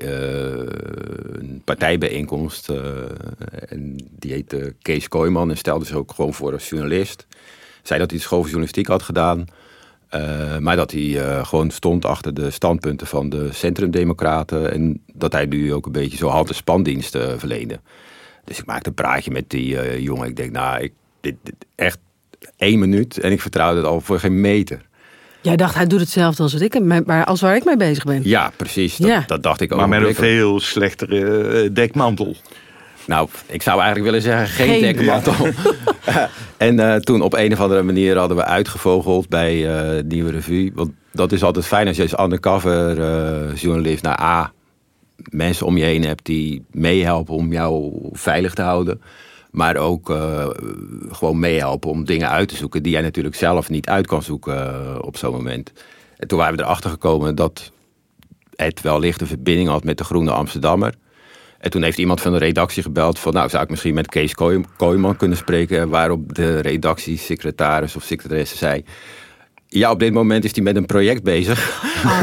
een partijbijeenkomst. En die heette Kees Kooijman en stelde zich ook gewoon voor als journalist. Zei dat hij de school voor journalistiek had gedaan. Maar dat hij gewoon stond achter de standpunten van de centrumdemocraten. En dat hij nu ook een beetje zo hand- en spandiensten verleende. Dus ik maakte een praatje met die jongen. Ik denk, nou, dit echt 1 minuut. En ik vertrouwde het al voor geen meter. Jij dacht, hij doet hetzelfde als waar ik mee bezig ben. Ja, precies. Dat dacht ik ook. Maar met een veel slechtere dekmantel. Nou, ik zou eigenlijk willen zeggen, geen dekmantel. Ja. En toen op een of andere manier hadden we uitgevogeld bij Nieuwe Revue. Want dat is altijd fijn als je als undercover journalist naar A, mensen om je heen hebt die meehelpen om jou veilig te houden. Maar ook gewoon meehelpen om dingen uit te zoeken die jij natuurlijk zelf niet uit kan zoeken op zo'n moment. En toen waren we erachter gekomen dat het wellicht een verbinding had met de Groene Amsterdammer. En toen heeft iemand van de redactie gebeld van, nou, zou ik misschien met Kees Kooijman kunnen spreken? Waarop de redactiesecretaris of secretaresse zei, ja, op dit moment is hij met een project bezig.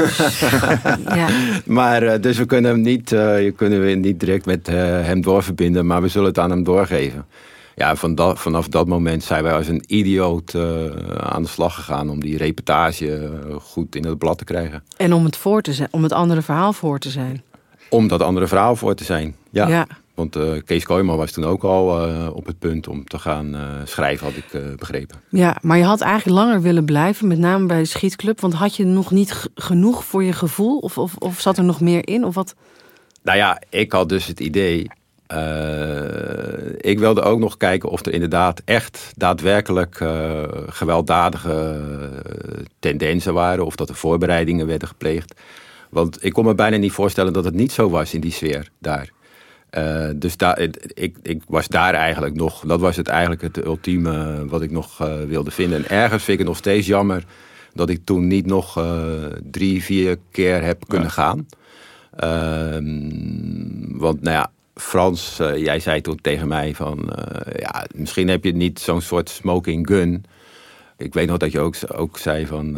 Ja. Maar dus we kunnen hem niet direct met hem doorverbinden, maar we zullen het aan hem doorgeven. Ja, vanaf dat moment zijn wij als een idioot aan de slag gegaan om die reportage goed in het blad te krijgen. En om het andere verhaal voor te zijn. Om dat andere verhaal voor te zijn, ja. Ja. Want Kees Kooijman was toen ook al op het punt om te gaan schrijven, had ik begrepen. Ja, maar je had eigenlijk langer willen blijven, met name bij de schietclub. Want had je nog niet genoeg voor je gevoel? Of zat er nog meer in? Of wat? Nou ja, ik had dus het idee. Ik wilde ook nog kijken of er inderdaad echt daadwerkelijk gewelddadige tendensen waren. Of dat er voorbereidingen werden gepleegd. Want ik kon me bijna niet voorstellen dat het niet zo was in die sfeer daar. Dus ik was daar eigenlijk nog. Dat was het ultieme wat ik nog wilde vinden. En ergens vind ik het nog steeds jammer dat ik toen niet nog 3-4 keer heb kunnen gaan. Want nou ja, Frans, jij zei toen tegen mij van, ja, misschien heb je niet zo'n soort smoking gun. Ik weet nog dat je ook zei van,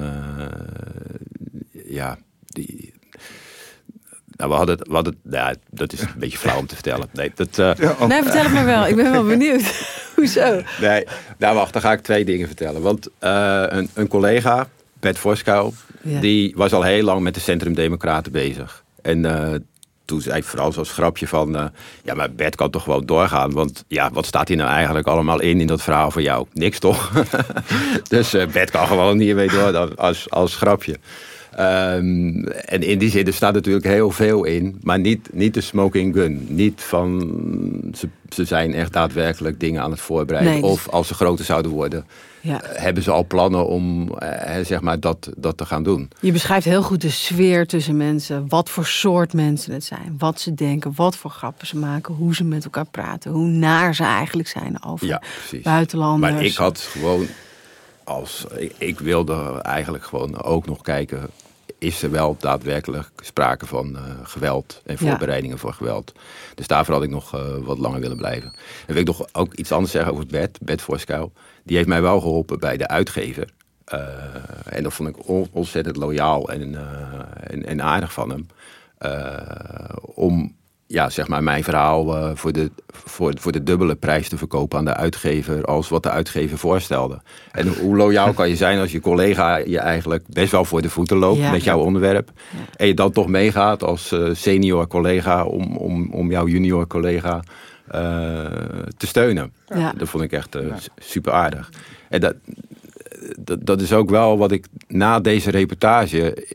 ja, die. Nou, we hadden ja, dat is een beetje flauw om te vertellen. Nee, Nee, vertel het maar wel. Ik ben wel benieuwd. Hoezo? Nee, nou wacht, dan ga ik 2 dingen vertellen. Want een collega, Bert Voskuil, Ja. die was al heel lang met de Centrumdemocraten bezig. En toen zei Frans als grapje van, ja, maar Bert kan toch gewoon doorgaan. Want ja, wat staat hier nou eigenlijk allemaal in dat verhaal van jou? Niks toch? Dus Bert kan gewoon hiermee door dan als grapje. En in die zin, er staat natuurlijk heel veel in, maar niet de smoking gun. Niet van, ze zijn echt daadwerkelijk dingen aan het voorbereiden. Nee, dus. Of als ze groter zouden worden, Ja. hebben ze al plannen om zeg maar dat te gaan doen. Je beschrijft heel goed de sfeer tussen mensen. Wat voor soort mensen het zijn. Wat ze denken, wat voor grappen ze maken. Hoe ze met elkaar praten. Hoe naar ze eigenlijk zijn over Ja, precies. buitenlanders. Maar ik had gewoon, ik wilde eigenlijk gewoon ook nog kijken, is er wel daadwerkelijk sprake van geweld en voorbereidingen voor geweld. Dus daarvoor had ik nog wat langer willen blijven. En wil ik nog ook iets anders zeggen over Bert Voskuil. Die heeft mij wel geholpen bij de uitgever. En dat vond ik ontzettend loyaal en aardig van hem. Om zeg maar mijn verhaal voor de dubbele prijs te verkopen aan de uitgever als wat de uitgever voorstelde. En hoe loyaal kan je zijn als je collega je eigenlijk best wel voor de voeten loopt met jouw onderwerp. Ja. En je dan toch meegaat als senior collega om jouw junior collega te steunen. Ja. Dat vond ik echt super aardig. En dat is ook wel wat ik na deze reportage...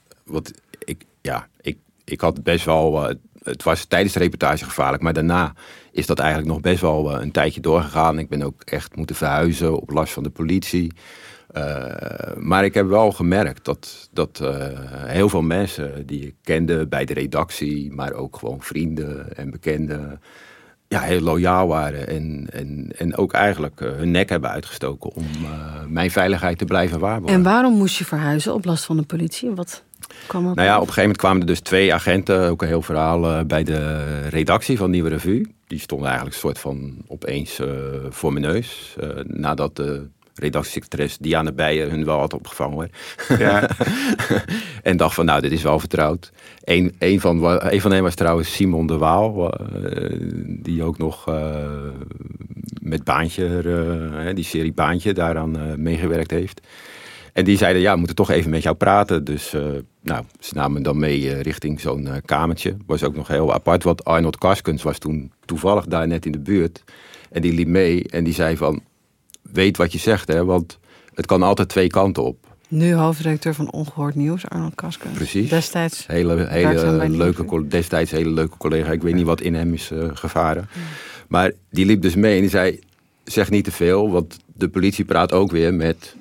Ik had best wel... Het was tijdens de reportage gevaarlijk, maar daarna is dat eigenlijk nog best wel een tijdje doorgegaan. Ik ben ook echt moeten verhuizen op last van de politie. Maar ik heb wel gemerkt dat heel veel mensen die ik kende bij de redactie, maar ook gewoon vrienden en bekenden, heel loyaal waren en ook eigenlijk hun nek hebben uitgestoken om mijn veiligheid te blijven waarborgen. En waarom moest je verhuizen op last van de politie? Wat kwam er op een gegeven moment kwamen er dus 2 agenten, ook een heel verhaal, bij de redactie van Nieuwe Revue. Die stonden eigenlijk een soort van opeens voor mijn neus. Nadat de redactiesecretaris Diana Beijer hun wel had opgevangen. Hoor. Ja. En dacht van, dit is wel vertrouwd. Een van hen was trouwens Simon de Waal. Die ook nog met Baantje, die serie Baantje, daaraan meegewerkt heeft. En die zeiden, we moeten toch even met jou praten. Dus ze namen dan mee richting zo'n kamertje. Was ook nog heel apart, want Arnold Karskens was toen toevallig daar net in de buurt. En die liep mee en die zei van, weet wat je zegt, hè, want het kan altijd 2 kanten op. Nu hoofdredacteur van Ongehoord Nieuws, Arnold Karskens. Precies. Destijds destijds hele leuke collega. Ik weet niet wat in hem is gevaren. Ja. Maar die liep dus mee en die zei, zeg niet te veel, want de politie praat ook weer met...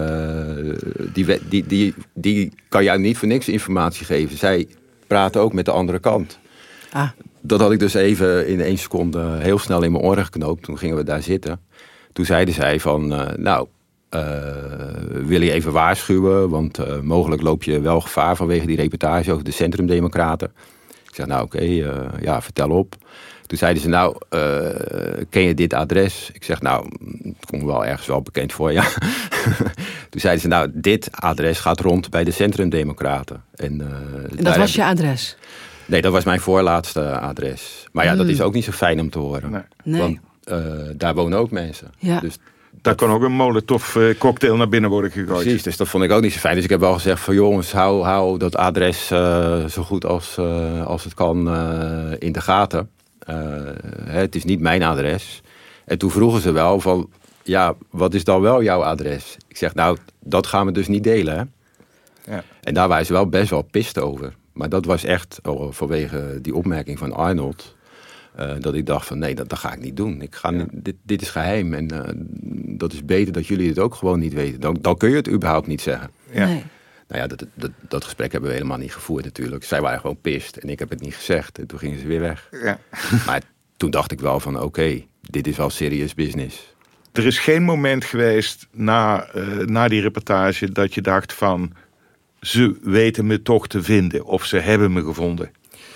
Die kan jou niet voor niks informatie geven. Zij praten ook met de andere kant. Dat had ik dus even in 1 seconde heel snel in mijn oren geknoopt. Toen gingen we daar zitten. Toen zeiden zij van, wil je even waarschuwen? Want mogelijk loop je wel gevaar vanwege die reportage over de Centrumdemocraten. Ik zeg, oké, vertel op. Toen zeiden ze, ken je dit adres? Ik zeg, het komt wel ergens wel bekend voor, ja. Toen zeiden ze, dit adres gaat rond bij de Centrumdemocraten. En dat was je adres? Nee, dat was mijn voorlaatste adres. Maar dat is ook niet zo fijn om te horen. Nee. Want daar wonen ook mensen. Ja. Dus daar kan ook een Molotov cocktail naar binnen worden gegooid. Precies, dus dat vond ik ook niet zo fijn. Dus ik heb wel gezegd van jongens, hou dat adres zo goed als het kan in de gaten. Het is niet mijn adres. En toen vroegen ze wel van, wat is dan wel jouw adres? Ik zeg, dat gaan we dus niet delen. Hè? Ja. En daar waren ze wel best wel pist over. Maar dat was echt vanwege die opmerking van Arnold. Dat ik dacht van, nee, dat ga ik niet doen. Dit is geheim. En dat is beter dat jullie het ook gewoon niet weten. Dan kun je het überhaupt niet zeggen. Ja. Nee. Dat gesprek hebben we helemaal niet gevoerd natuurlijk. Zij waren gewoon pist en ik heb het niet gezegd. En toen gingen ze weer weg. Ja. Maar toen dacht ik wel van, oké, dit is wel serious business. Er is geen moment geweest na die reportage dat je dacht van, ze weten me toch te vinden of ze hebben me gevonden.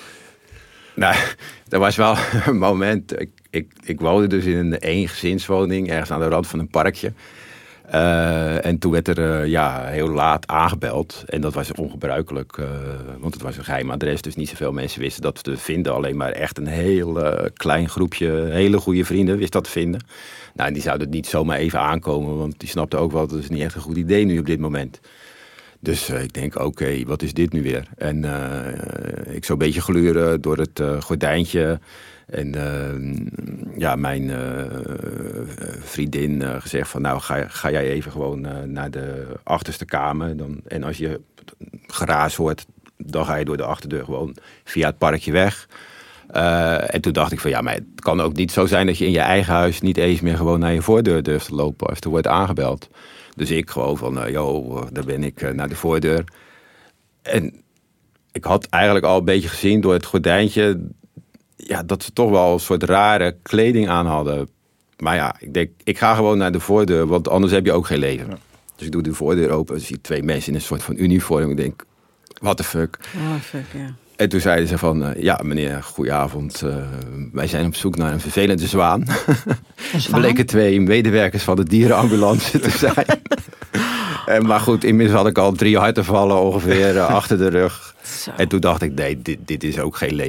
Er was wel een moment. Ik woonde dus in een eengezinswoning ergens aan de rand van een parkje. En toen werd er heel laat aangebeld. En dat was ongebruikelijk, want het was een geheim adres. Dus niet zoveel mensen wisten dat te vinden. Alleen maar echt een heel klein groepje hele goede vrienden wist dat te vinden. En die zouden niet zomaar even aankomen. Want die snapten ook wel, dat is niet echt een goed idee nu op dit moment. Dus ik denk, oké, wat is dit nu weer? En ik zou een beetje gluren door het gordijntje. En mijn vriendin gezegd van, ga jij even gewoon naar de achterste kamer. En als je geraas hoort, dan ga je door de achterdeur gewoon via het parkje weg. En toen dacht ik van, maar het kan ook niet zo zijn dat je in je eigen huis niet eens meer gewoon naar je voordeur durft te lopen als er wordt aangebeld. Dus ik gewoon van, daar ben ik naar de voordeur. En ik had eigenlijk al een beetje gezien door het gordijntje, dat ze toch wel een soort rare kleding aan hadden. Maar ik denk, ik ga gewoon naar de voordeur, want anders heb je ook geen leven. Ja. Dus ik doe de voordeur open en zie 2 mensen in een soort van uniform. Ik denk, what the fuck. Ja. En toen zeiden ze van, meneer, goedenavond. Wij zijn op zoek naar een vervelende zwaan. Er bleken 2 medewerkers van de dierenambulance te zijn. Maar goed, inmiddels had ik al 3 hartaanvallen ongeveer achter de rug. Zo. En toen dacht ik, nee, dit is ook geen leven.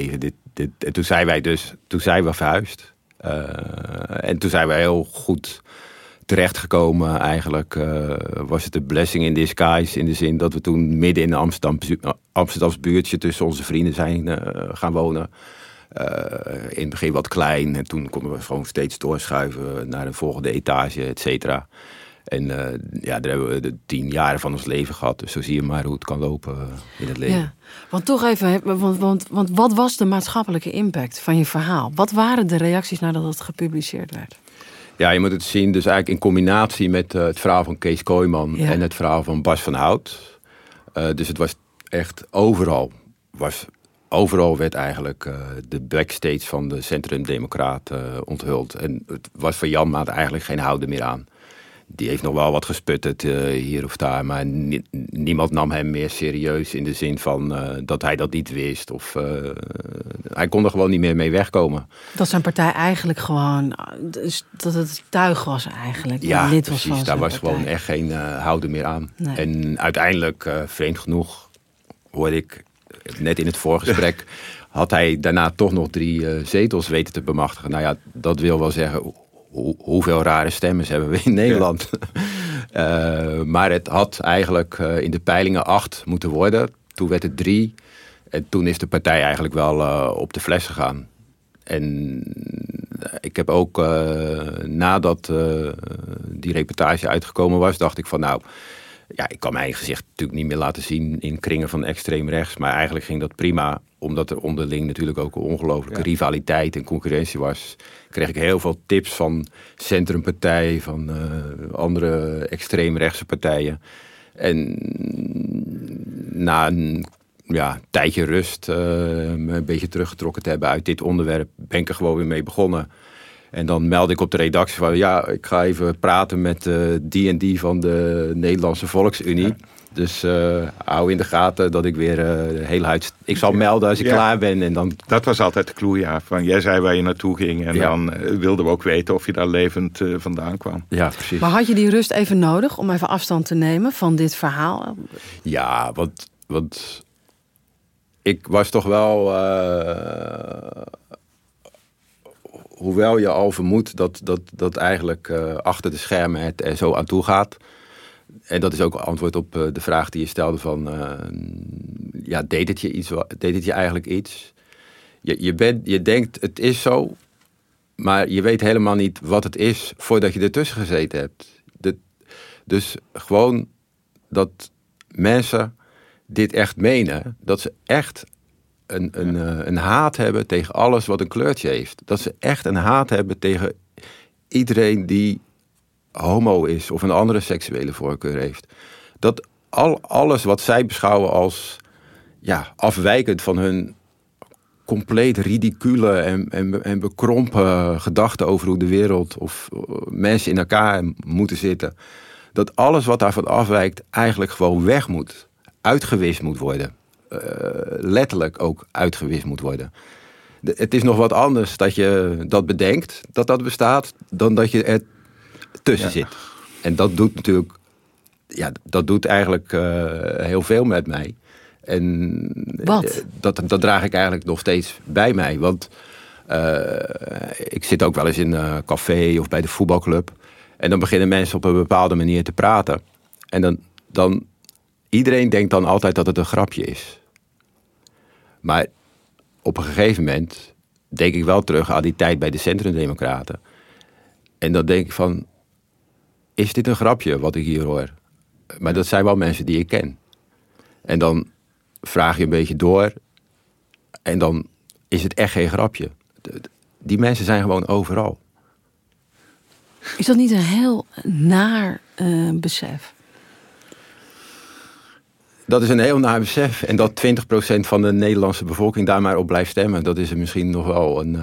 toen zijn we verhuisd. En toen zijn we heel goed terechtgekomen. Eigenlijk was het een blessing in disguise. In de zin dat we toen midden in een Amsterdams buurtje tussen onze vrienden zijn gaan wonen. In het begin wat klein. En toen konden we gewoon steeds doorschuiven naar de volgende etage, et cetera. En daar hebben we de 10 jaren van ons leven gehad. Dus zo zie je maar hoe het kan lopen in het leven. Ja, want toch even, want wat was de maatschappelijke impact van je verhaal? Wat waren de reacties nadat het gepubliceerd werd? Ja, je moet het zien dus eigenlijk in combinatie met het verhaal van Kees Kooijman en het verhaal van Bas van Hout. Dus het was echt overal werd eigenlijk de backstage van de Centrum Democraat onthuld. En het was voor Jan Maat eigenlijk geen houden meer aan. Die heeft nog wel wat gesputterd hier of daar. Maar niemand nam hem meer serieus in de zin van dat hij dat niet wist. Of hij kon er gewoon niet meer mee wegkomen. Dat zijn partij eigenlijk gewoon, dat het tuig was eigenlijk. Ja, lid precies. Was daar was partij. gewoon echt geen houden meer aan. Nee. En uiteindelijk, vreemd genoeg, hoorde ik net in het voorgesprek, had hij daarna toch nog 3 zetels weten te bemachtigen. Nou ja, dat wil wel zeggen, hoeveel rare stemmers hebben we in Nederland? Ja. Maar het had eigenlijk in de peilingen 8 moeten worden. Toen werd het 3. En toen is de partij eigenlijk wel op de fles gegaan. En ik heb ook nadat die reportage uitgekomen was, dacht ik van nou, ja, ik kan mijn eigen gezicht natuurlijk niet meer laten zien in kringen van extreem rechts. Maar eigenlijk ging dat prima, omdat er onderling natuurlijk ook een ongelooflijke rivaliteit en concurrentie was. Kreeg ik heel veel tips van Centrumpartij, van andere extreemrechtse partijen. En na een tijdje rust, me een beetje teruggetrokken te hebben uit dit onderwerp, ben ik er gewoon weer mee begonnen. En dan meldde ik op de redactie van, ja, ik ga even praten met die en die van de Nederlandse Volksunie. Ja. Dus hou in de gaten dat ik weer heel huid... Ik zal melden als ik klaar ben. En dan... Dat was altijd de clue, ja. Van, jij zei waar je naartoe ging. En dan wilden we ook weten of je daar levend vandaan kwam. Ja, precies. Maar had je die rust even nodig om even afstand te nemen van dit verhaal? Ja, want ik was toch wel... hoewel je al vermoedt dat eigenlijk achter de schermen het er zo aan toe gaat. En dat is ook antwoord op de vraag die je stelde van... deed het je eigenlijk iets? Je denkt, het is zo, maar je weet helemaal niet wat het is voordat je ertussen gezeten hebt. Dus gewoon dat mensen dit echt menen, dat ze echt een haat hebben tegen alles wat een kleurtje heeft. Dat ze echt een haat hebben tegen iedereen die homo is of een andere seksuele voorkeur heeft. Dat alles wat zij beschouwen als afwijkend van hun compleet ridicule en bekrompen gedachten over hoe de wereld of mensen in elkaar moeten zitten. Dat alles wat daarvan afwijkt eigenlijk gewoon weg moet. Uitgewist moet worden. Letterlijk ook uitgewist moet worden. Het is nog wat anders dat je dat bedenkt, dat bestaat, dan dat je er tussen zit. En dat doet natuurlijk, dat doet eigenlijk heel veel met mij. En wat? Dat draag ik eigenlijk nog steeds bij mij. Want ik zit ook wel eens in een café of bij de voetbalclub. En dan beginnen mensen op een bepaalde manier te praten. En dan iedereen denkt dan altijd dat het een grapje is. Maar op een gegeven moment denk ik wel terug aan die tijd bij de Centrumdemocraten. En dan denk ik van, is dit een grapje wat ik hier hoor? Maar dat zijn wel mensen die ik ken. En dan vraag je een beetje door. En dan is het echt geen grapje. Die mensen zijn gewoon overal. Is dat niet een heel naar besef? Dat is een heel naar besef. En dat 20% van de Nederlandse bevolking daar maar op blijft stemmen. Dat is misschien nog wel een...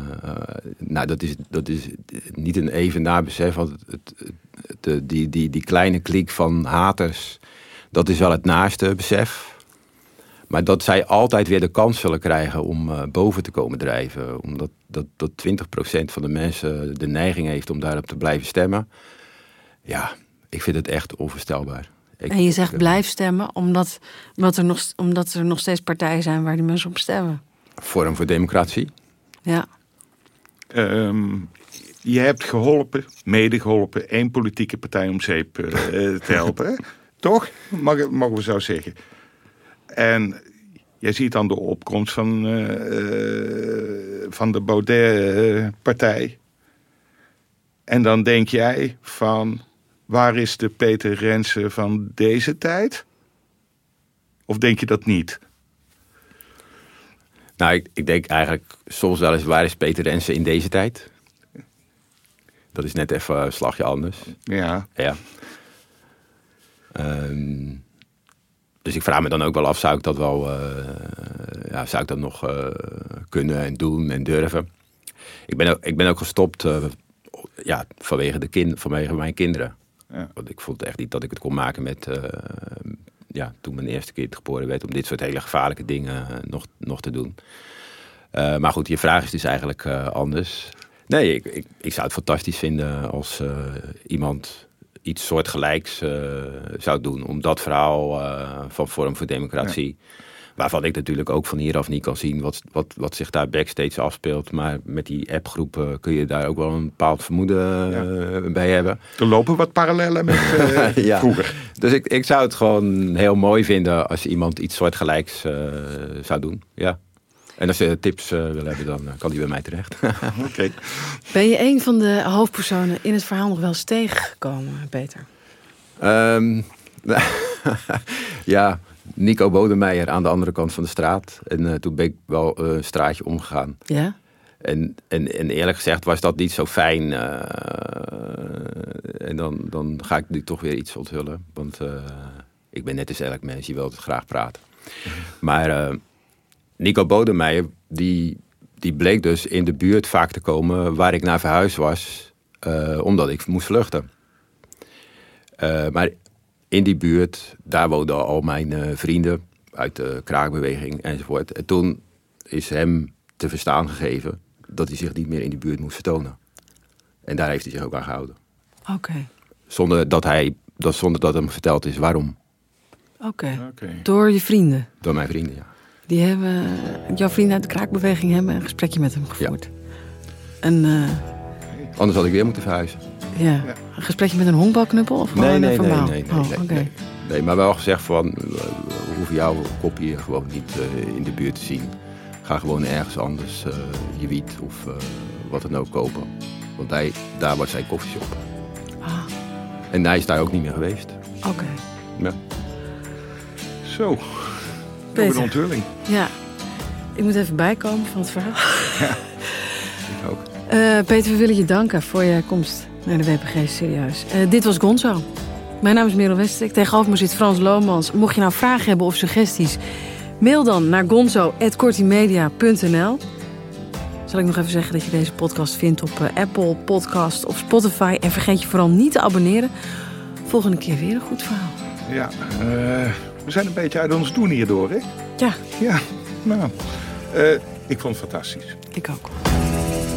dat is niet een even naar besef. Want die kleine kliek van haters, dat is wel het naaste besef. Maar dat zij altijd weer de kans zullen krijgen om boven te komen drijven. Omdat dat 20% van de mensen de neiging heeft om daarop te blijven stemmen. Ja, ik vind het echt onvoorstelbaar. En je zegt blijf stemmen, omdat er nog steeds partijen zijn waar die mensen op stemmen. Forum voor Democratie. Ja. Je hebt mede geholpen, 1 politieke partij om zeep te helpen. Hè? Toch? Mogen we zo zeggen. En jij ziet dan de opkomst van de Baudet-partij. En dan denk jij van, waar is de Peter Rensen van deze tijd? Of denk je dat niet? Nou, ik denk eigenlijk soms wel eens, waar is Peter Rensen in deze tijd? Dat is net even een slagje anders. Ja. Dus ik vraag me dan ook wel af, zou ik dat wel, zou ik dat nog kunnen en doen en durven? Ik ben ook gestopt vanwege mijn kinderen. Ja. Want ik vond echt niet dat ik het kon maken met, toen mijn eerste kind geboren werd, om dit soort hele gevaarlijke dingen nog te doen. Maar goed, je vraag is dus eigenlijk anders. Nee, ik zou het fantastisch vinden als iemand iets soortgelijks zou doen. Om dat verhaal van Forum voor Democratie, waarvan ik natuurlijk ook van hieraf niet kan zien wat zich daar backstage afspeelt. Maar met die appgroepen kun je daar ook wel een bepaald vermoeden bij hebben. Er lopen wat parallellen met vroeger. Dus ik zou het gewoon heel mooi vinden als iemand iets soortgelijks zou doen. Ja. En als je tips wil hebben, dan kan die bij mij terecht. Okay. Ben je een van de hoofdpersonen in het verhaal nog wel eens tegengekomen, Peter? Ja, Nico Bodemeijer aan de andere kant van de straat. En toen ben ik wel een straatje omgegaan. Ja? En eerlijk gezegd was dat niet zo fijn. En dan ga ik nu toch weer iets onthullen. Want ik ben net als elk mens, je wil het graag praten. Maar Nico Bodemeijer, die bleek dus in de buurt vaak te komen waar ik naar verhuisd was. Omdat ik moest vluchten. Maar in die buurt, daar woonden al mijn vrienden uit de kraakbeweging enzovoort. En toen is hem te verstaan gegeven dat hij zich niet meer in die buurt moest vertonen. En daar heeft hij zich ook aan gehouden. Oké. Zonder dat hem verteld is waarom. Oké. Door je vrienden? Door mijn vrienden, ja. Jouw vrienden uit de kraakbeweging hebben een gesprekje met hem gevoerd? Ja. Anders had ik weer moeten verhuizen. Ja. Een gesprekje met een honkbalknuppel? Of gewoon een verbaal? Nee, maar wel gezegd van, we hoeven jouw kop hier gewoon niet in de buurt te zien. Ga gewoon ergens anders je wiet of wat dan ook kopen. Want daar was zijn koffieshop. Ah. En hij is daar ook niet meer geweest. Oké. Ja. Zo. Peter. Een onthulling. Ja. Ik moet even bijkomen van het verhaal. Ja, ik ook. Peter, we willen je danken voor je komst naar de WPG Serieus. Dit was Gonzo. Mijn naam is Merel Westerik. Tegenover me zit Frans Lomans. Mocht je nou vragen hebben of suggesties, mail dan naar gonzo@kortimedia.nl. Zal ik nog even zeggen dat je deze podcast vindt op Apple Podcast of Spotify. En vergeet je vooral niet te abonneren. Volgende keer weer een goed verhaal. Ja, we zijn een beetje uit ons doen hierdoor, hè? Ja. Ja, nou, ik vond het fantastisch. Ik ook.